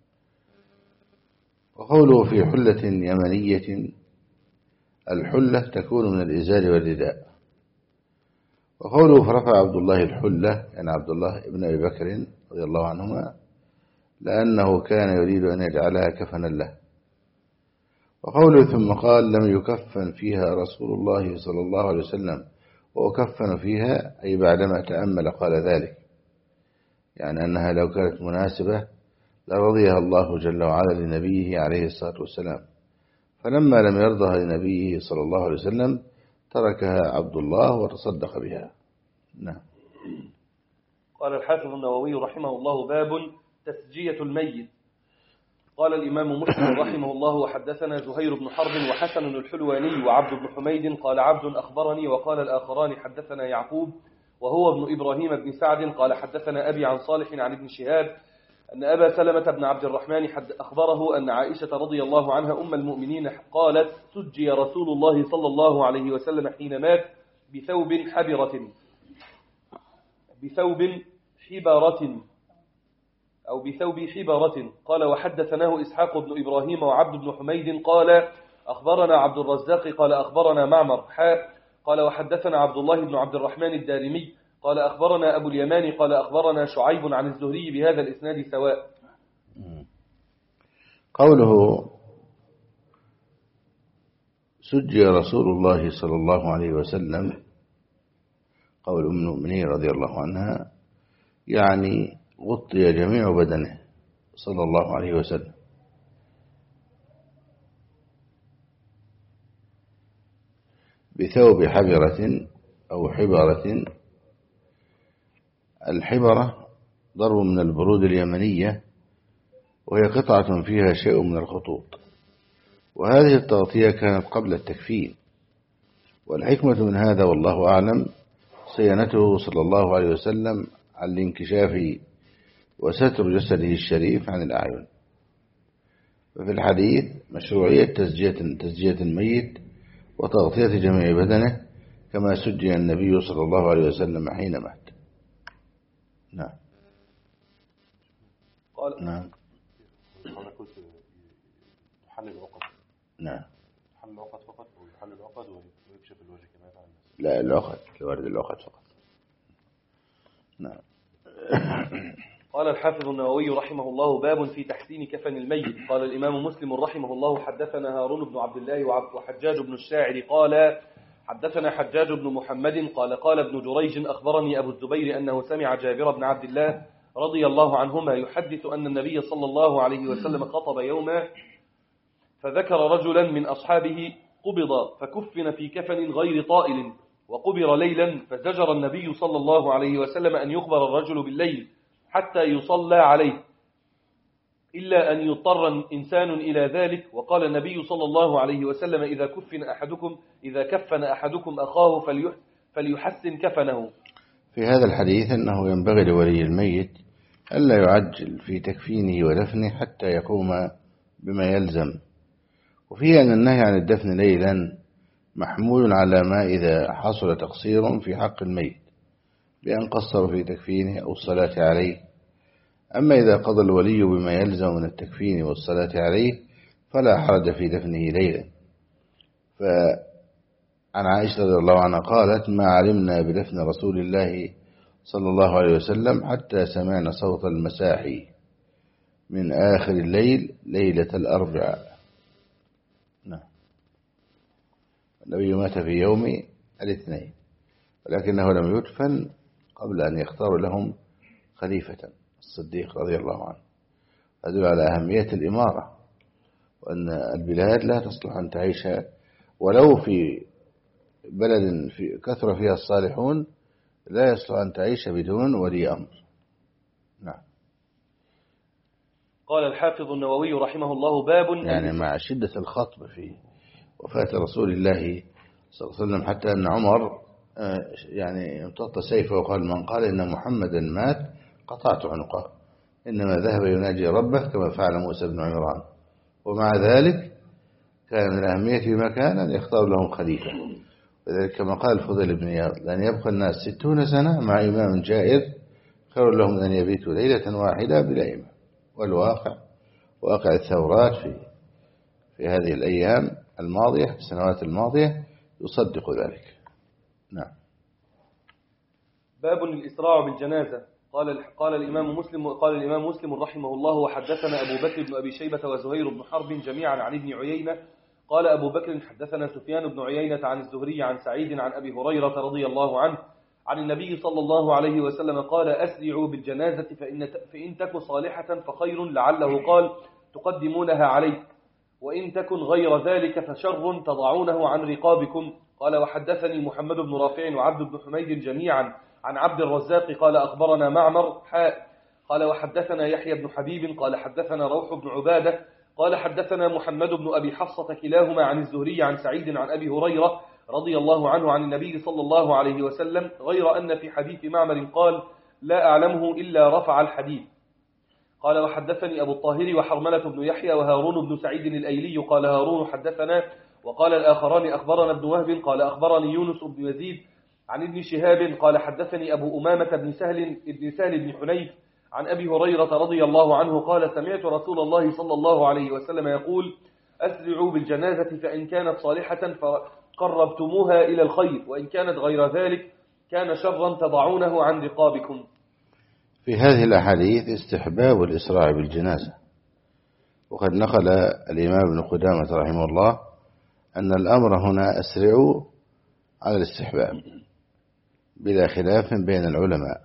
وقوله في حلة يمنية، الحلة تكون من الإزار والرداء. وقوله فرفع عبد الله الحلة، يعني عبد الله ابن أبي بكر رضي الله عنهما، لأنه كان يريد أن يجعلها كفنا له. وقوله ثم قال لم يكفن فيها رسول الله صلى الله عليه وسلم وكفن فيها، أي بعدما تأمل قال ذلك، يعني أنها لو كانت مناسبة لرضيها الله جل وعلا لنبيه عليه الصلاة والسلام، فلما لم يرضها لنبيه صلى الله عليه وسلم تركها عبد الله وتصدق بها. نعم. قال الحافظ النووي رحمه الله باب تسجية الميت. قال الإمام مسلم رحمه الله وحدثنا زهير بن حرب وحسن الحلواني وعبد بن حميد قال عبد أخبرني، وقال الآخران حدثنا يعقوب وهو ابن إبراهيم بن سعد قال حدثنا أبي عن صالح عن ابن شهاب أن أبا سلمة بن عبد الرحمن حد أخبره أن عائشة رضي الله عنها أم المؤمنين قالت سجي رسول الله صلى الله عليه وسلم حين مات بثوب حبرة بثوب حبرة أو بثوب حبرة. قال وحدثناه إسحاق بن إبراهيم وعبد بن حميد قال أخبرنا عبد الرزاق قال أخبرنا معمر حاء قال وحدثنا عبد الله بن عبد الرحمن الدارمي قال أخبرنا أبو اليمان قال أخبرنا شعيب عن الزهري بهذا الإسناد سواء. قوله سجي رسول الله صلى الله عليه وسلم، قول أم المؤمنين رضي الله عنها، يعني غطي جميع بدنه صلى الله عليه وسلم. بثوب حبرة أو حبرة. الحبرة ضرب من البرود اليمنية، وهي قطعة فيها شيء من الخطوط، وهذه التغطية كانت قبل التكفين. والحكمة من هذا والله أعلم صيانته صلى الله عليه وسلم عن الانكشاف وستر جسده الشريف عن الأعين. وفي الحديث مشروعية تسجية, تسجية الميت وتغطية جميع بدنه كما سجن النبي صلى الله عليه وسلم حين مات. نعم. قال نعم. أنا قلت تحل العقد. نعم. تحل العقد فقط أو يحل العقد ويكشف الوجه كما يفعل الناس. لا، العقد، الورد العقد فقط. نعم. قال الحافظ النووي رحمه الله: باب في تحسين كفن الميت. قال الإمام مسلم رحمه الله: حدثنا هارون بن عبد الله وحجاج بن الشاعر قال حدثنا حجاج بن محمد قال قال ابن جريج أخبرني أبو الزبير أنه سمع جابر بن عبد الله رضي الله عنهما يحدث أن النبي صلى الله عليه وسلم خطب يوما فذكر رجلا من أصحابه قبض فكفن في كفن غير طائل وقبر ليلا، فزجر النبي صلى الله عليه وسلم أن يقبر الرجل بالليل حتى يصلى عليه إلا أن يضطر إنسان إلى ذلك. وقال النبي صلى الله عليه وسلم: إذا كفن أحدكم إذا كفن أحدكم أخاه فليحسن كفنه. في هذا الحديث أنه ينبغي لولي الميت ألا يعجل في تكفينه ودفنه حتى يقوم بما يلزم، وفيه أن النهي عن الدفن ليلا محمول على ما إذا حصل تقصير في حق الميت بأن قصر في تكفينه أو الصلاة عليه. أما إذا قضى الولي بما يلزم من التكفين والصلاة عليه فلا حرج في دفنه ليلا. فعن عائشة رضي الله عنها قالت: ما علمنا بدفن رسول الله صلى الله عليه وسلم حتى سمعنا صوت المساحي من آخر الليل ليلة الأربعاء. نعم. النبي مات في يوم الاثنين، ولكنه لم يدفن قبل أن يختار لهم خليفة الصديق رضي الله عنه. هذا على أهمية الإمارة، وأن البلاد لا تصلح أن تعيش ولو في بلد في كثر فيها الصالحون، لا يصلح أن تعيش بدون ولي أمر. نعم. قال الحافظ النووي رحمه الله: باب يعني مع شدة الخطب في وفاة رسول الله صلى الله عليه وسلم حتى أن عمر يعني امتط سيفه وقال: من قال إن محمدا مات قطعت عنقه، إنما ذهب يناجي ربه كما فعل موسى بن عمران. ومع ذلك كان من الأهمية في مكان أن يختار لهم خليفة، وذلك كما قال الفضيل بن عياض: لأن يبقى الناس ستون سنة مع إمام جائر خير لهم أن يبيتوا ليلة واحدة بلا إمام. والواقع واقع الثورات في في هذه الأيام الماضية في السنوات الماضية يصدق ذلك. نعم. باب الإسراع بالجنازة. قال قال الإمام مسلم قال الإمام مسلم رحمه الله: وحدثنا أبو بكر بن أبي شيبة وزهير بن حرب جميعا عن ابن عيينة. قال أبو بكر: حدثنا سفيان بن عيينة عن الزهري عن سعيد عن أبي هريرة رضي الله عنه عن النبي صلى الله عليه وسلم قال: أسرعوا بالجنازة فإن فإن تك صالحة فخير، لعله قال: تقدمونها عليك، وإن تكن غير ذلك فشر تضعونه عن رقابكم. قال: وحدثني محمد بن رافع وعبد بن حميد جميعا عن عبد الرزاق قال: أخبرنا معمر حاء. قال: وحدثنا يحيى بن حبيب قال: حدثنا روح بن عبادة قال: حدثنا محمد بن أبي حفصة كلاهما عن الزهري عن سعيد عن أبي هريرة رضي الله عنه عن النبي صلى الله عليه وسلم، غير أن في حديث معمر قال: لا أعلمه إلا رفع الحديث. قال: وحدثني أبو الطاهر وحرملة بن يحيى وهارون بن سعيد الأيلي قال هارون حدثنا، وقال الآخران أخبرنا ابن وهب قال أخبرني يونس بن يزيد عن ابن شهاب قال حدثني أبو أمامة بن سهل بن سهل بن حنيف عن أبي هريرة رضي الله عنه قال: سمعت رسول الله صلى الله عليه وسلم يقول: أسرعوا بالجنازة فإن كانت صالحة فقربتموها إلى الخير، وإن كانت غير ذلك كان شرا تضعونه عن رقابكم. في هذه الأحاديث استحباب الإسراع بالجنازة، وقد نقل الإمام ابن قدامة رحمه الله أن الأمر هنا أسرعوا على الاستحباب بلا خلاف بين العلماء.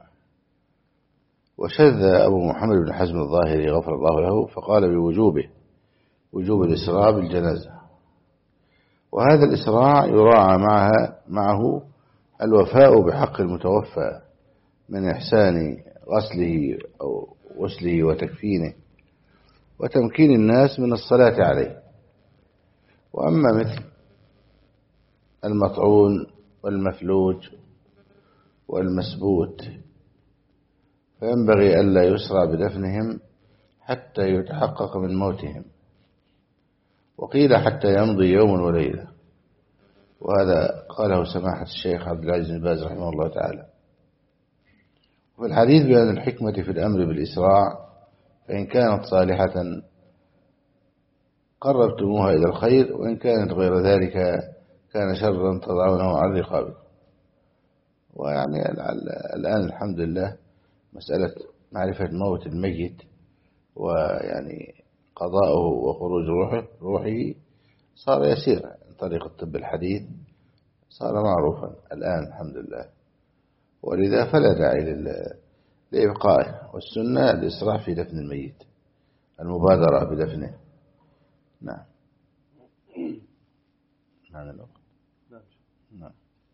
وشذ أبو محمد بن حزم الظاهري غفر الله له فقال بوجوبه، وجوب الإسراع بالجنازة. وهذا الإسراع يراعى معها معه الوفاء بحق المتوفى من إحسان غسله أو غسله وتكفينه وتمكين الناس من الصلاة عليه. وأما مثل المطعون والمفلوج والمسبوت فينبغي ألا يسرع بدفنهم حتى يتحقق من موتهم، وقيل حتى يمضي يوم وليلة، وهذا قاله سماحة الشيخ عبد العزيز بن باز رحمه الله تعالى. وفي الحديث بأن الحكمة في الأمر بالإسراع، فإن كانت صالحة قربتموها إلى الخير، وإن كانت غير ذلك كان شرا تضعونه على رقابكم. ويعني الآن الحمد لله مسألة معرفة موت الميت ويعني قضاؤه وخروج روحه روحه صار يسير عن طريق الطب الحديث، صار معروفا الآن الحمد لله، ولذا فلا داعي لإبقائه. والسنة الإسراع في دفن الميت، المبادرة بدفنه. نعم. نعم. نعم.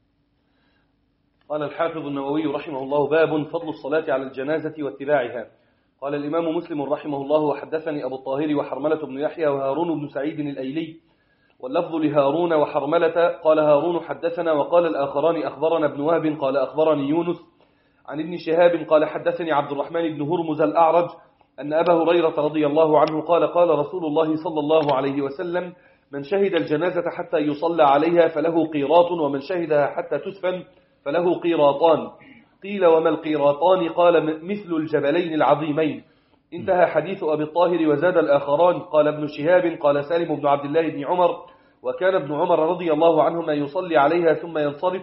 قال الحافظ النووي رحمه الله: باب فضل الصلاة على الجنازة واتباعها. قال الإمام مسلم رحمه الله: وحدثني أبو الطاهر وحرملة بن يحيى وهارون بن سعيد الأيلي، واللفظ لهارون وحرملة. قال هارون: حدثنا. وقال الآخران: أخبرنا ابن وهب قال أخبرني يونس عن ابن شهاب قال حدثني عبد الرحمن بن هرمز الأعرج أن أبا هريرة رضي الله عنه قال: قال رسول الله صلى الله عليه وسلم: من شهد الجنازة حتى يصلى عليها فله قيراط، ومن شهدها حتى تدفن فله قيراطان. قيل: وما القيراطان؟ قال: مثل الجبلين العظيمين. انتهى حديث أبي الطاهر. وزاد الآخران: قال ابن شهاب قال سالم بن عبد الله بن عمر: وكان ابن عمر رضي الله عنهما يصلي عليها ثم ينصرف.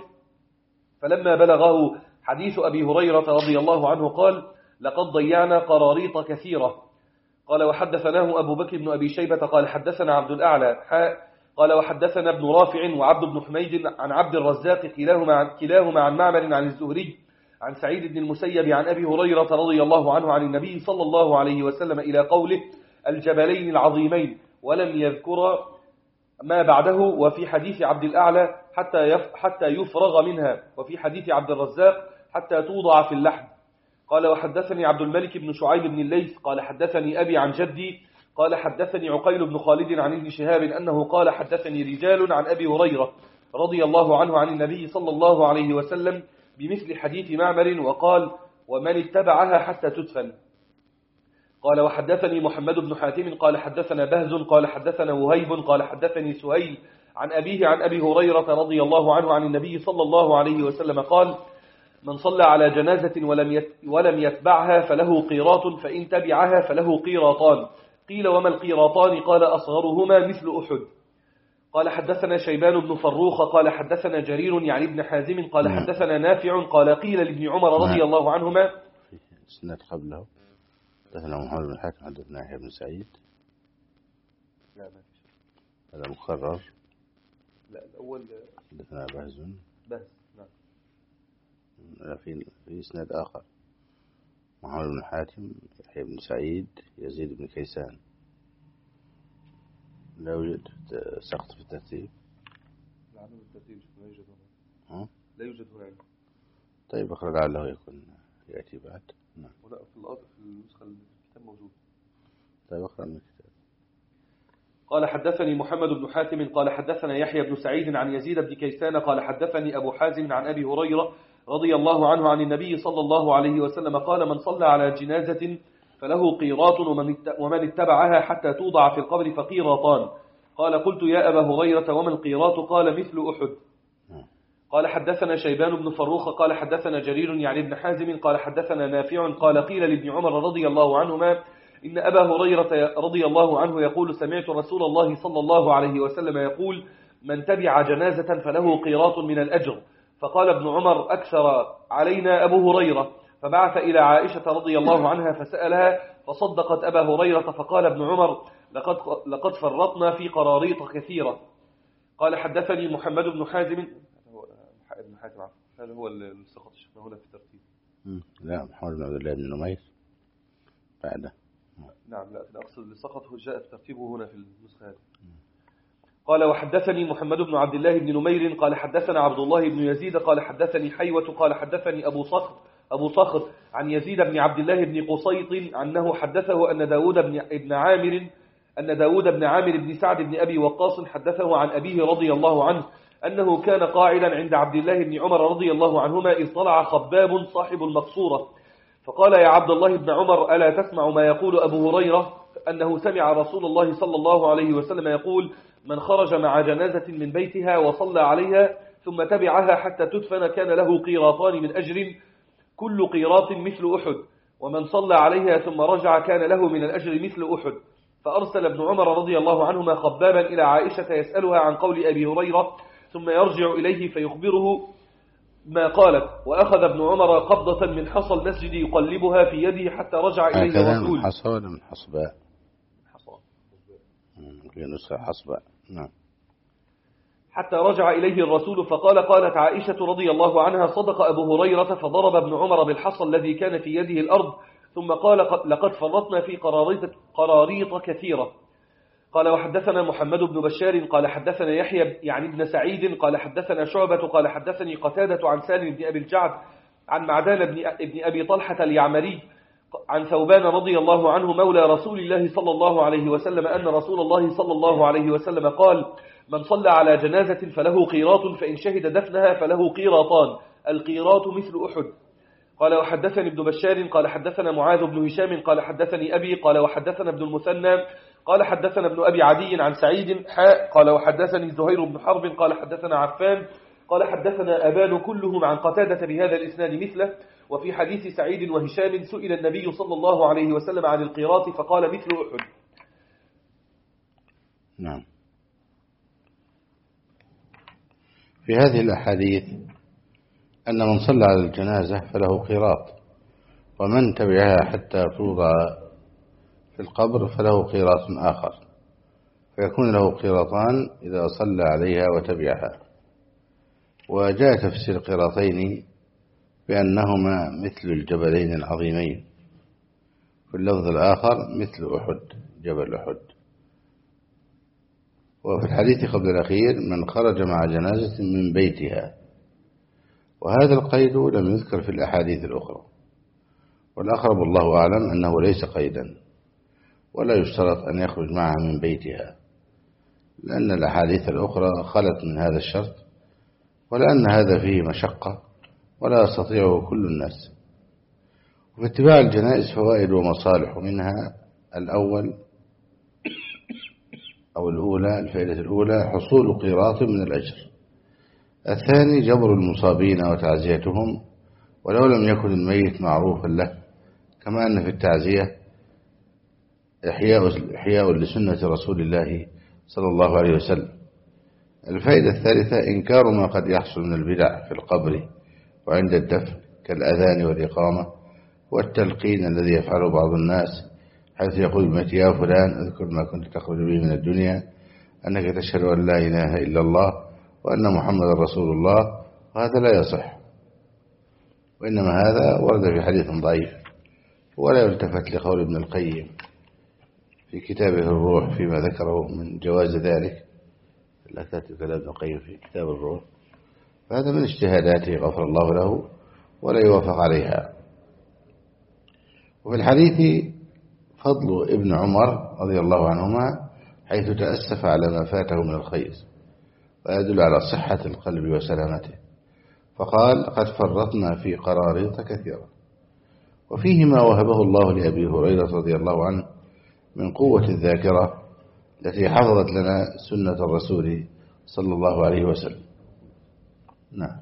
فلما بلغه حديث أبي هريرة رضي الله عنه قال: لقد ضيعنا قراريط كثيرة. قال: وحدثناه أبو بكر بن أبي شيبة قال حدثنا عبد الأعلى حاء قال: وحدثنا ابن رافع وعبد بن حميد عن عبد الرزاق كلاهما عن, كلاهما عن معمر عن الزهري عن سعيد بن المسيب عن أبي هريرة رضي الله عنه عن النبي صلى الله عليه وسلم إلى قوله: الجبلين العظيمين، ولم يذكر ما بعده. وفي حديث عبد الأعلى حتى حتى يفرغ منها، وفي حديث عبد الرزاق حتى توضع في اللحم. قال: وحدثني عبد الملك بن شعيب بن الليث قال حدثني أبي عن جدي قال حدثني عقيل بن خالد عن ابن شهاب أنه قال: حدثني رجال عن أبي هريرة رضي الله عنه عن النبي صلى الله عليه وسلم بمثل حديث معمر، وقال: ومن اتبعها حتى تدفن. قال: وحدثني محمد بن حاتم قال حدثنا بهز قال حدثنا وهيب قال حدثني سهيل عن أبيه عن أبي هريرة رضي الله عنه عن النبي صلى الله عليه وسلم قال: من صلى على جنازة ولم ولم يتبعها فله قيراط، فإن تبعها فله قيراطان. قيل: وما القيراطان؟ قال: أصغرهما مثل أحد. قال: حدثنا شيبان بن فروخ قال حدثنا جرير يعني ابن حازم قال حدثنا نافع قال: قيل لابن عمر رضي الله عنهما. سنة قبله حدثنا محمد بن حاتم حدثنا يحيى بن سعيد. لا ما فيش. هذا مكرر. لا الأول حدثنا بهز. بهز نعم. لا في في إسناد آخر: محمد بن حاتم يحيى بن سعيد يزيد بن كيسان. لا يوجد سقط في الترتيب. لا عدم الترتيب لا يوجد هنا. ها؟ لا يوجد هنا. طيب اقرأ لعله يكون يأتي بعد. نعم. ولا في الأصل في النسخة الكتاب موجود. طيب اقرأ من الكتاب. قال: حدثني محمد بن حاتم قال حدثنا يحيى بن سعيد عن يزيد بن كيسان قال حدثني أبو حازم عن أبي هريرة رضي الله عنه عن النبي صلى الله عليه وسلم قال: من صلى على جنازة فله قيراط، ومن اتبعها حتى توضع في القبر فقيراطان. قال: قلت يا أبا هريرة وما القيراط؟ قال: مثل أحد. قال: حدثنا شيبان بن فروخ قال حدثنا جرير يعني ابن حازم قال حدثنا نافع قال: قيل لابن عمر رضي الله عنهما إن أبا هريرة رضي الله عنه يقول: سمعت رسول الله صلى الله عليه وسلم يقول: من تبع جنازة فله قيراط من الأجر. فقال ابن عمر: أكثر علينا أبو هريرة. فبعث إلى عائشة رضي الله عنها فسألها فصدقت أبا هريرة. فقال ابن عمر: لقد, لقد فرطنا في قراريط كثيرة. قال: حدثني محمد بن حازم ابن حاتم. هذا هو السقط الشيخ هنا في الترتيب. لا محمد بن عبد الله بن نمير بعده. نعم لا أقصد اللي سقطه جاء في ترتيبه هنا في النسخة هذه. قال: وحدثني محمد بن عبد الله بن نمير قال حدثنا عبد الله بن يزيد قال حدثني حيوة قال حدثني أبو صخر أبو صخر عن يزيد بن عبد الله بن قصيط أنه حدثه أن داود بن ابن عامر أن داود بن عامر بن سعد بن أبي وقاص حدثه عن أبيه رضي الله عنه أنه كان قاعدا عند عبد الله بن عمر رضي الله عنهما إذ طلع خباب صاحب المقصورة، فقال: يا عبد الله بن عمر ألا تسمع ما يقول أبو هريرة؟ أنه سمع رسول الله صلى الله عليه وسلم يقول: من خرج مع جنازة من بيتها وصلى عليها ثم تبعها حتى تدفن كان له قيراطان من أجر، كل قيراط مثل أحد، ومن صلى عليها ثم رجع كان له من الأجر مثل أحد. فأرسل ابن عمر رضي الله عنهما خبابا إلى عائشة يسألها عن قول أبي هريرة، ثم يرجع إليه فيخبره ما قالت. وأخذ ابن عمر قبضة من حصى المسجد يقلبها في يده حتى رجع إليه الرسول. من حصى ولا من حصباء؟ نسخة حصباء. نعم. حتى رجع إليه الرسول فقال: قالت عائشة رضي الله عنها: صدق أبو هريرة. فضرب ابن عمر بالحصى الذي كان في يده الأرض، ثم قال: لقد فرطنا في قراريط, قراريط كثيرة. قال: وحدثنا محمد بن بشار قال حدثنا يحيى يعني ابن سعيد قال حدثنا شعبة قال حدثني قتادة عن سالم بن أبي الجعد عن معدان بن أبي طلحة اليعمري عن ثوبان رضي الله عنه مولى رسول الله صلى الله عليه وسلم أن رسول الله صلى الله عليه وسلم قال: من صلى على جنازة فله قيراط، فإن شهد دفنها فله قيراطان، القيراط مثل أحد. قال: وحدثني ابن بشار قال حدثنا معاذ بن هشام قال حدثني أبي قال وحدثنا ابن المثنى قال حدثنا ابن أبي عدي عن سعيد حاء قال وحدثني زهير بن حرب قال حدثنا عفان قال حدثنا أبان كلهم عن قتادة بهذا الإسناد مثله. وفي حديث سعيد وهشام سئل النبي صلى الله عليه وسلم عن القيراط فقال: مثل أحد. نعم. في هذه الأحاديث أن من صلى على الجنازة فله قيراط، ومن تبعها حتى توضع في القبر فله قيراط آخر، فيكون له قيراطان إذا صلى عليها وتبعها. وجاء تفسير القيراطين بأنهما مثل الجبلين العظيمين، في اللفظ الآخر مثل أحد، جبل أحد. وفي الحديث قبل الأخير: من خرج مع جنازة من بيتها، وهذا القيد لم يذكر في الأحاديث الأخرى، والأقرب الله أعلم أنه ليس قيدا، ولا يشترط أن يخرج معها من بيتها، لأن الأحاديث الأخرى خلت من هذا الشرط، ولأن هذا فيه مشقة ولا يستطيعه كل الناس. وفي اتباع الجنائز فوائد ومصالح، منها الأول أو الأولى الفائدة الأولى حصول قيراط من الأجر، الثاني جبر المصابين وتعزيتهم ولو لم يكن الميت معروفا له، كما أن في التعزية إحياء لسنة رسول الله صلى الله عليه وسلم. الفائدة الثالثة إنكار ما قد يحصل من البدع في القبر وعند الدفن كالأذان والإقامة والتلقين الذي يفعله بعض الناس، حيث يقول بمت: يا فلان اذكر ما كنت تخرج به من الدنيا، أنك تشهد أن لا إله إلا الله وأن محمد رسول الله، وهذا لا يصح، وإنما هذا ورد في حديث ضعيف. ولا يلتفت لقول ابن القيم في كتابه الروح فيما ذكره من جواز ذلك، لا كاتب كلام ابن القيم في كتاب الروح، فهذا من اجتهاداته غفر الله له ولا يوافق عليها. وفي الحديث فضل ابن عمر رضي الله عنهما حيث تأسف على ما فاته من الخير، ويدل على صحة القلب وسلامته، فقال: قد فرطنا في قراريط كثيرة. وفيه ما وهبه الله لأبي هريرة رضي الله عنه من قوة الذاكرة التي حفظت لنا سنة الرسول صلى الله عليه وسلم. نعم.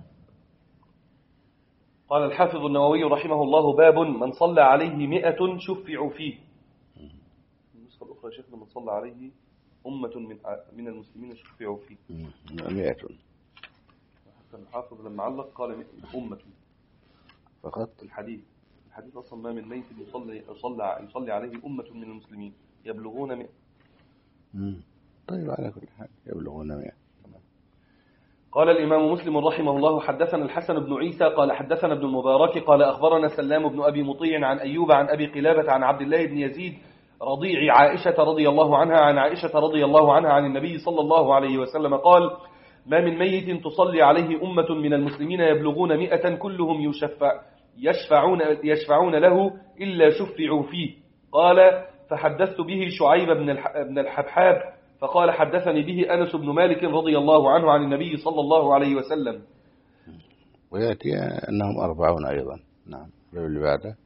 قال الحافظ النووي رحمه الله: باب من صلى عليه مئة شفعوا فيه. النسخة الأخرى شيخنا: من صلى عليه أمة من من المسلمين شفعوا فيه. مئة. حتى الحافظ لما علق قال أمة فقط. الحديث الحديث أصلا: ما من ميت يصلي يصلى يصلي عليه أمة من المسلمين يبلغون مئة. طيب، على كل حال يبلغون مئة. قال الإمام مسلم رحمه الله: حدثنا الحسن بن عيسى قال حدثنا ابن المبارك قال أخبرنا سلام بن أبي مطيع عن أيوب عن أبي قلابة عن عبد الله بن يزيد رضيع عائشة رضي الله عنها عن عائشة رضي الله عنها عن النبي صلى الله عليه وسلم قال: ما من ميت تصلي عليه أمة من المسلمين يبلغون مئة كلهم يشفع يشفعون, يشفعون له إلا شفعوا فيه. قال: فحدثت به شعيب بن الحبحاب فقال: حدثني به أنس بن مالك رضي الله عنه عن النبي صلى الله عليه وسلم. ويأتي أنهم أربعون أيضا. نعم. اللي بعده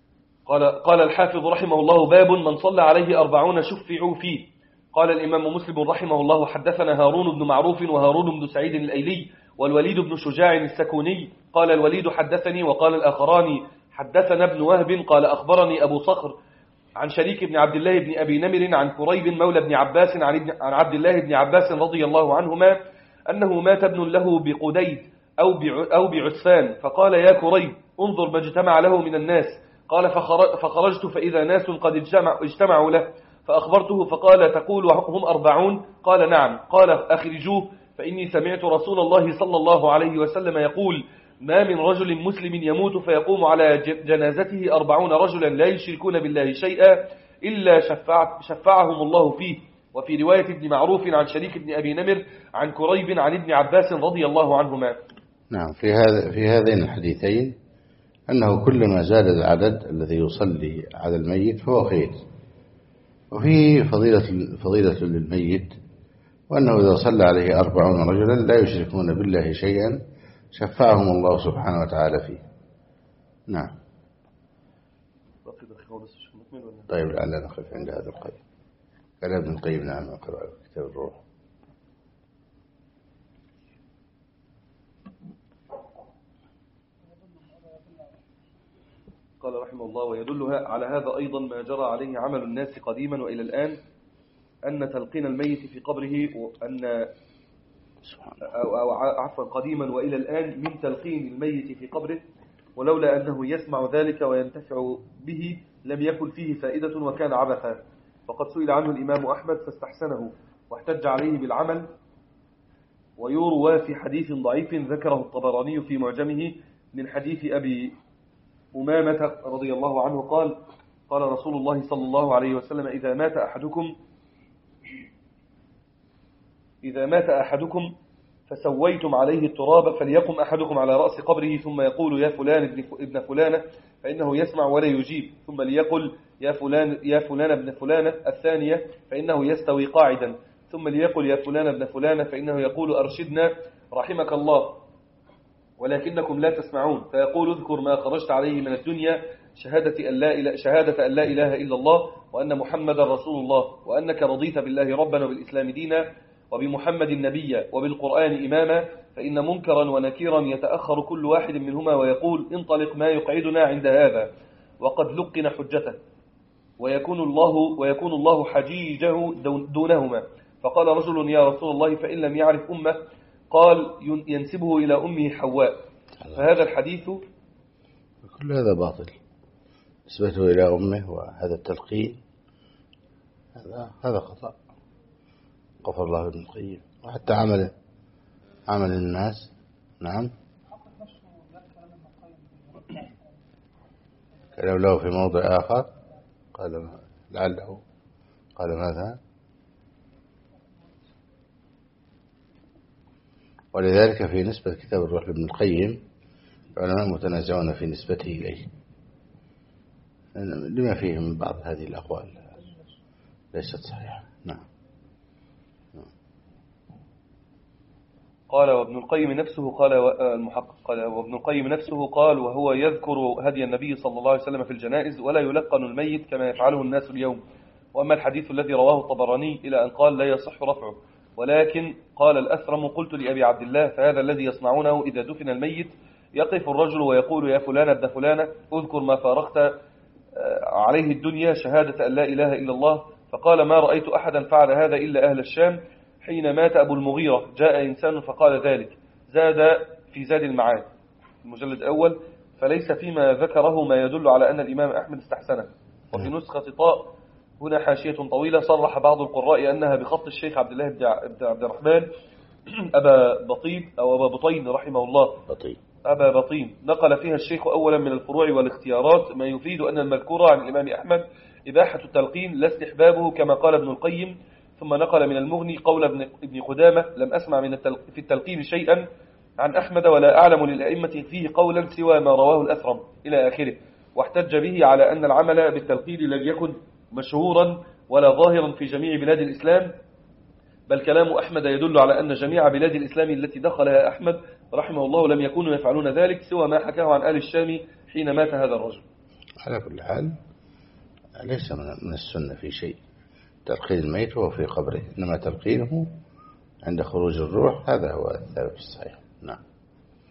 قال, قال الحافظ رحمه الله: باب من صلى عليه أربعون شفعوا فيه. قال الإمام مسلم رحمه الله: حدثنا هارون بن معروف وهارون بن سعيد الأيلي والوليد بن شجاع السكوني. قال الوليد: حدثني. وقال الآخران: حدثنا ابن وهب قال أخبرني أبو صخر عن شريك بن عبد الله بن أبي نمر عن كريب مولى بن عباس عن عبد الله بن عباس رضي الله عنهما أنه مات ابن له بقديد أو بعسفان، فقال: يا كريب انظر ما اجتمع له من الناس. قال: فخرجت فإذا ناس قد اجتمعوا له، فأخبرته فقال: تقول هم أربعون؟ قال: نعم. قال: أخرجوه، فإني سمعت رسول الله صلى الله عليه وسلم يقول: ما من رجل مسلم يموت فيقوم على جنازته أربعون رجلا لا يشركون بالله شيئا إلا شفع شفعهم الله فيه. وفي رواية ابن معروف عن شريك بن أبي نمر عن كريب عن ابن عباس رضي الله عنهما. نعم. في هذا في هذين الحديثين أنه كلما زاد العدد الذي يصلي على الميت فهو خير، وفيه فضيلة, فضيلة للميت، وأنه إذا صلى عليه أربعون رجلا لا يشركون بالله شيئا شفعهم الله سبحانه وتعالى فيه. نعم. طيب لعلنا نقف عند هذا القدر. كلام ابن القيم. نعم. أقرأ كتاب الروح. قال رحمه الله: ويدلها على هذا أيضا ما جرى عليه عمل الناس قديما وإلى الآن، أن تلقين الميت في قبره، وأن أو عفوا قديما وإلى الآن من تلقين الميت في قبره، ولولا أنه يسمع ذلك وينتفع به لم يكن فيه فائدة وكان عبثا. وقد سئل عنه الإمام أحمد فاستحسنه واحتج عليه بالعمل. ويروى في حديث ضعيف ذكره الطبراني في معجمه من حديث أبي أمامة رضي الله عنه قال: قال رسول الله صلى الله عليه وسلم: إذا مات أحدكم إذا مات أحدكم فسويتم عليه التراب فليقم أحدكم على رأس قبره ثم يقول: يا فلان ابن فلانة، فإنه يسمع ولا يجيب، ثم ليقل: يا فلان يا فلان ابن فلانة الثانية، فإنه يستوي قاعدا، ثم ليقل: يا فلان ابن فلانة، فإنه يقول: أرشدنا رحمك الله، ولكنكم لا تسمعون، فيقول: اذكر ما خرجت عليه من الدنيا، شهادة أن لا إله, شهادة أن لا إله إلا الله وأن محمد رسول الله، وأنك رضيت بالله ربنا وبالإسلام دينا وبمحمد نبيا وبالقرآن إماما، فإن منكرا ونكيرا يتأخر كل واحد منهما ويقول: انطلق ما يقعدنا عند هذا، وقد لقن حجته، ويكون الله, ويكون الله حجيجه دونهما. فقال رجل: يا رسول الله، فإن لم يعرف أمه؟ قال: ينسبه إلى أمه حواء. فهذا الحديث كل هذا باطل، نسبته إلى أمه، وهذا التلقين هذا هذا خطأ، غفر الله ابن القيم. وحتى عمل عمل الناس. نعم. كلام له في موضع آخر قال لعله قال ماذا؟ ولذلك في نسبة كتاب الروح لابن القيم العلماء متنازعون في نسبته إليه، لما فيه من بعض هذه الأقوال ليست صحيحة. نعم. قال وابن القيم نفسه قال المحقق قال وابن القيم نفسه قال: وهو يذكر هدي النبي صلى الله عليه وسلم في الجنائز، ولا يلقن الميت كما يفعله الناس اليوم. وأما الحديث الذي رواه الطبراني إلى أن قال: لا يصح رفعه، ولكن قال الأثرم: قلت لأبي عبد الله: فهذا الذي يصنعونه إذا دفن الميت، يقف الرجل ويقول: يا فلان ابن فلانة، اذكر ما فارقت عليه الدنيا، شهادة أن لا إله إلا الله. فقال: ما رأيت أحدا فعل هذا إلا أهل الشام. حين مات أبو المغيرة جاء إنسان فقال ذلك. زاد في زاد المعاد المجلد الأول: فليس فيما ذكره ما يدل على أن الإمام أحمد استحسنه. وفي نسخة طاء هنا حاشية طويلة: صرح بعض القراء أنها بخط الشيخ عبد الله بن عبد الرحمن أبا بطيب أو أبا بطين رحمه الله بطيب. أبا بطين. نقل فيها الشيخ أولا من الفروع والاختيارات ما يفيد أن المذكورة عن الإمام أحمد إباحة التلقين لا استحبابه كما قال ابن القيم. ثم نقل من المغني قول ابن قدامة: لم أسمع من في التلقين شيئا عن أحمد ولا أعلم للأئمة فيه قولا سوى ما رواه الأثرم إلى آخره. واحتج به على أن العمل بالتلقين لم يكن مشهورا ولا ظاهرا في جميع بلاد الإسلام، بل كلام أحمد يدل على أن جميع بلاد الإسلام التي دخلها أحمد رحمه الله لم يكونوا يفعلون ذلك سوى ما حكاه عن آل الشام حين مات هذا الرجل. على كل حال ليس من السنة في شيء تلقين الميت وهو في قبره، إنما تلقينه عند خروج الروح، هذا هو الثابت الصحيح. نعم.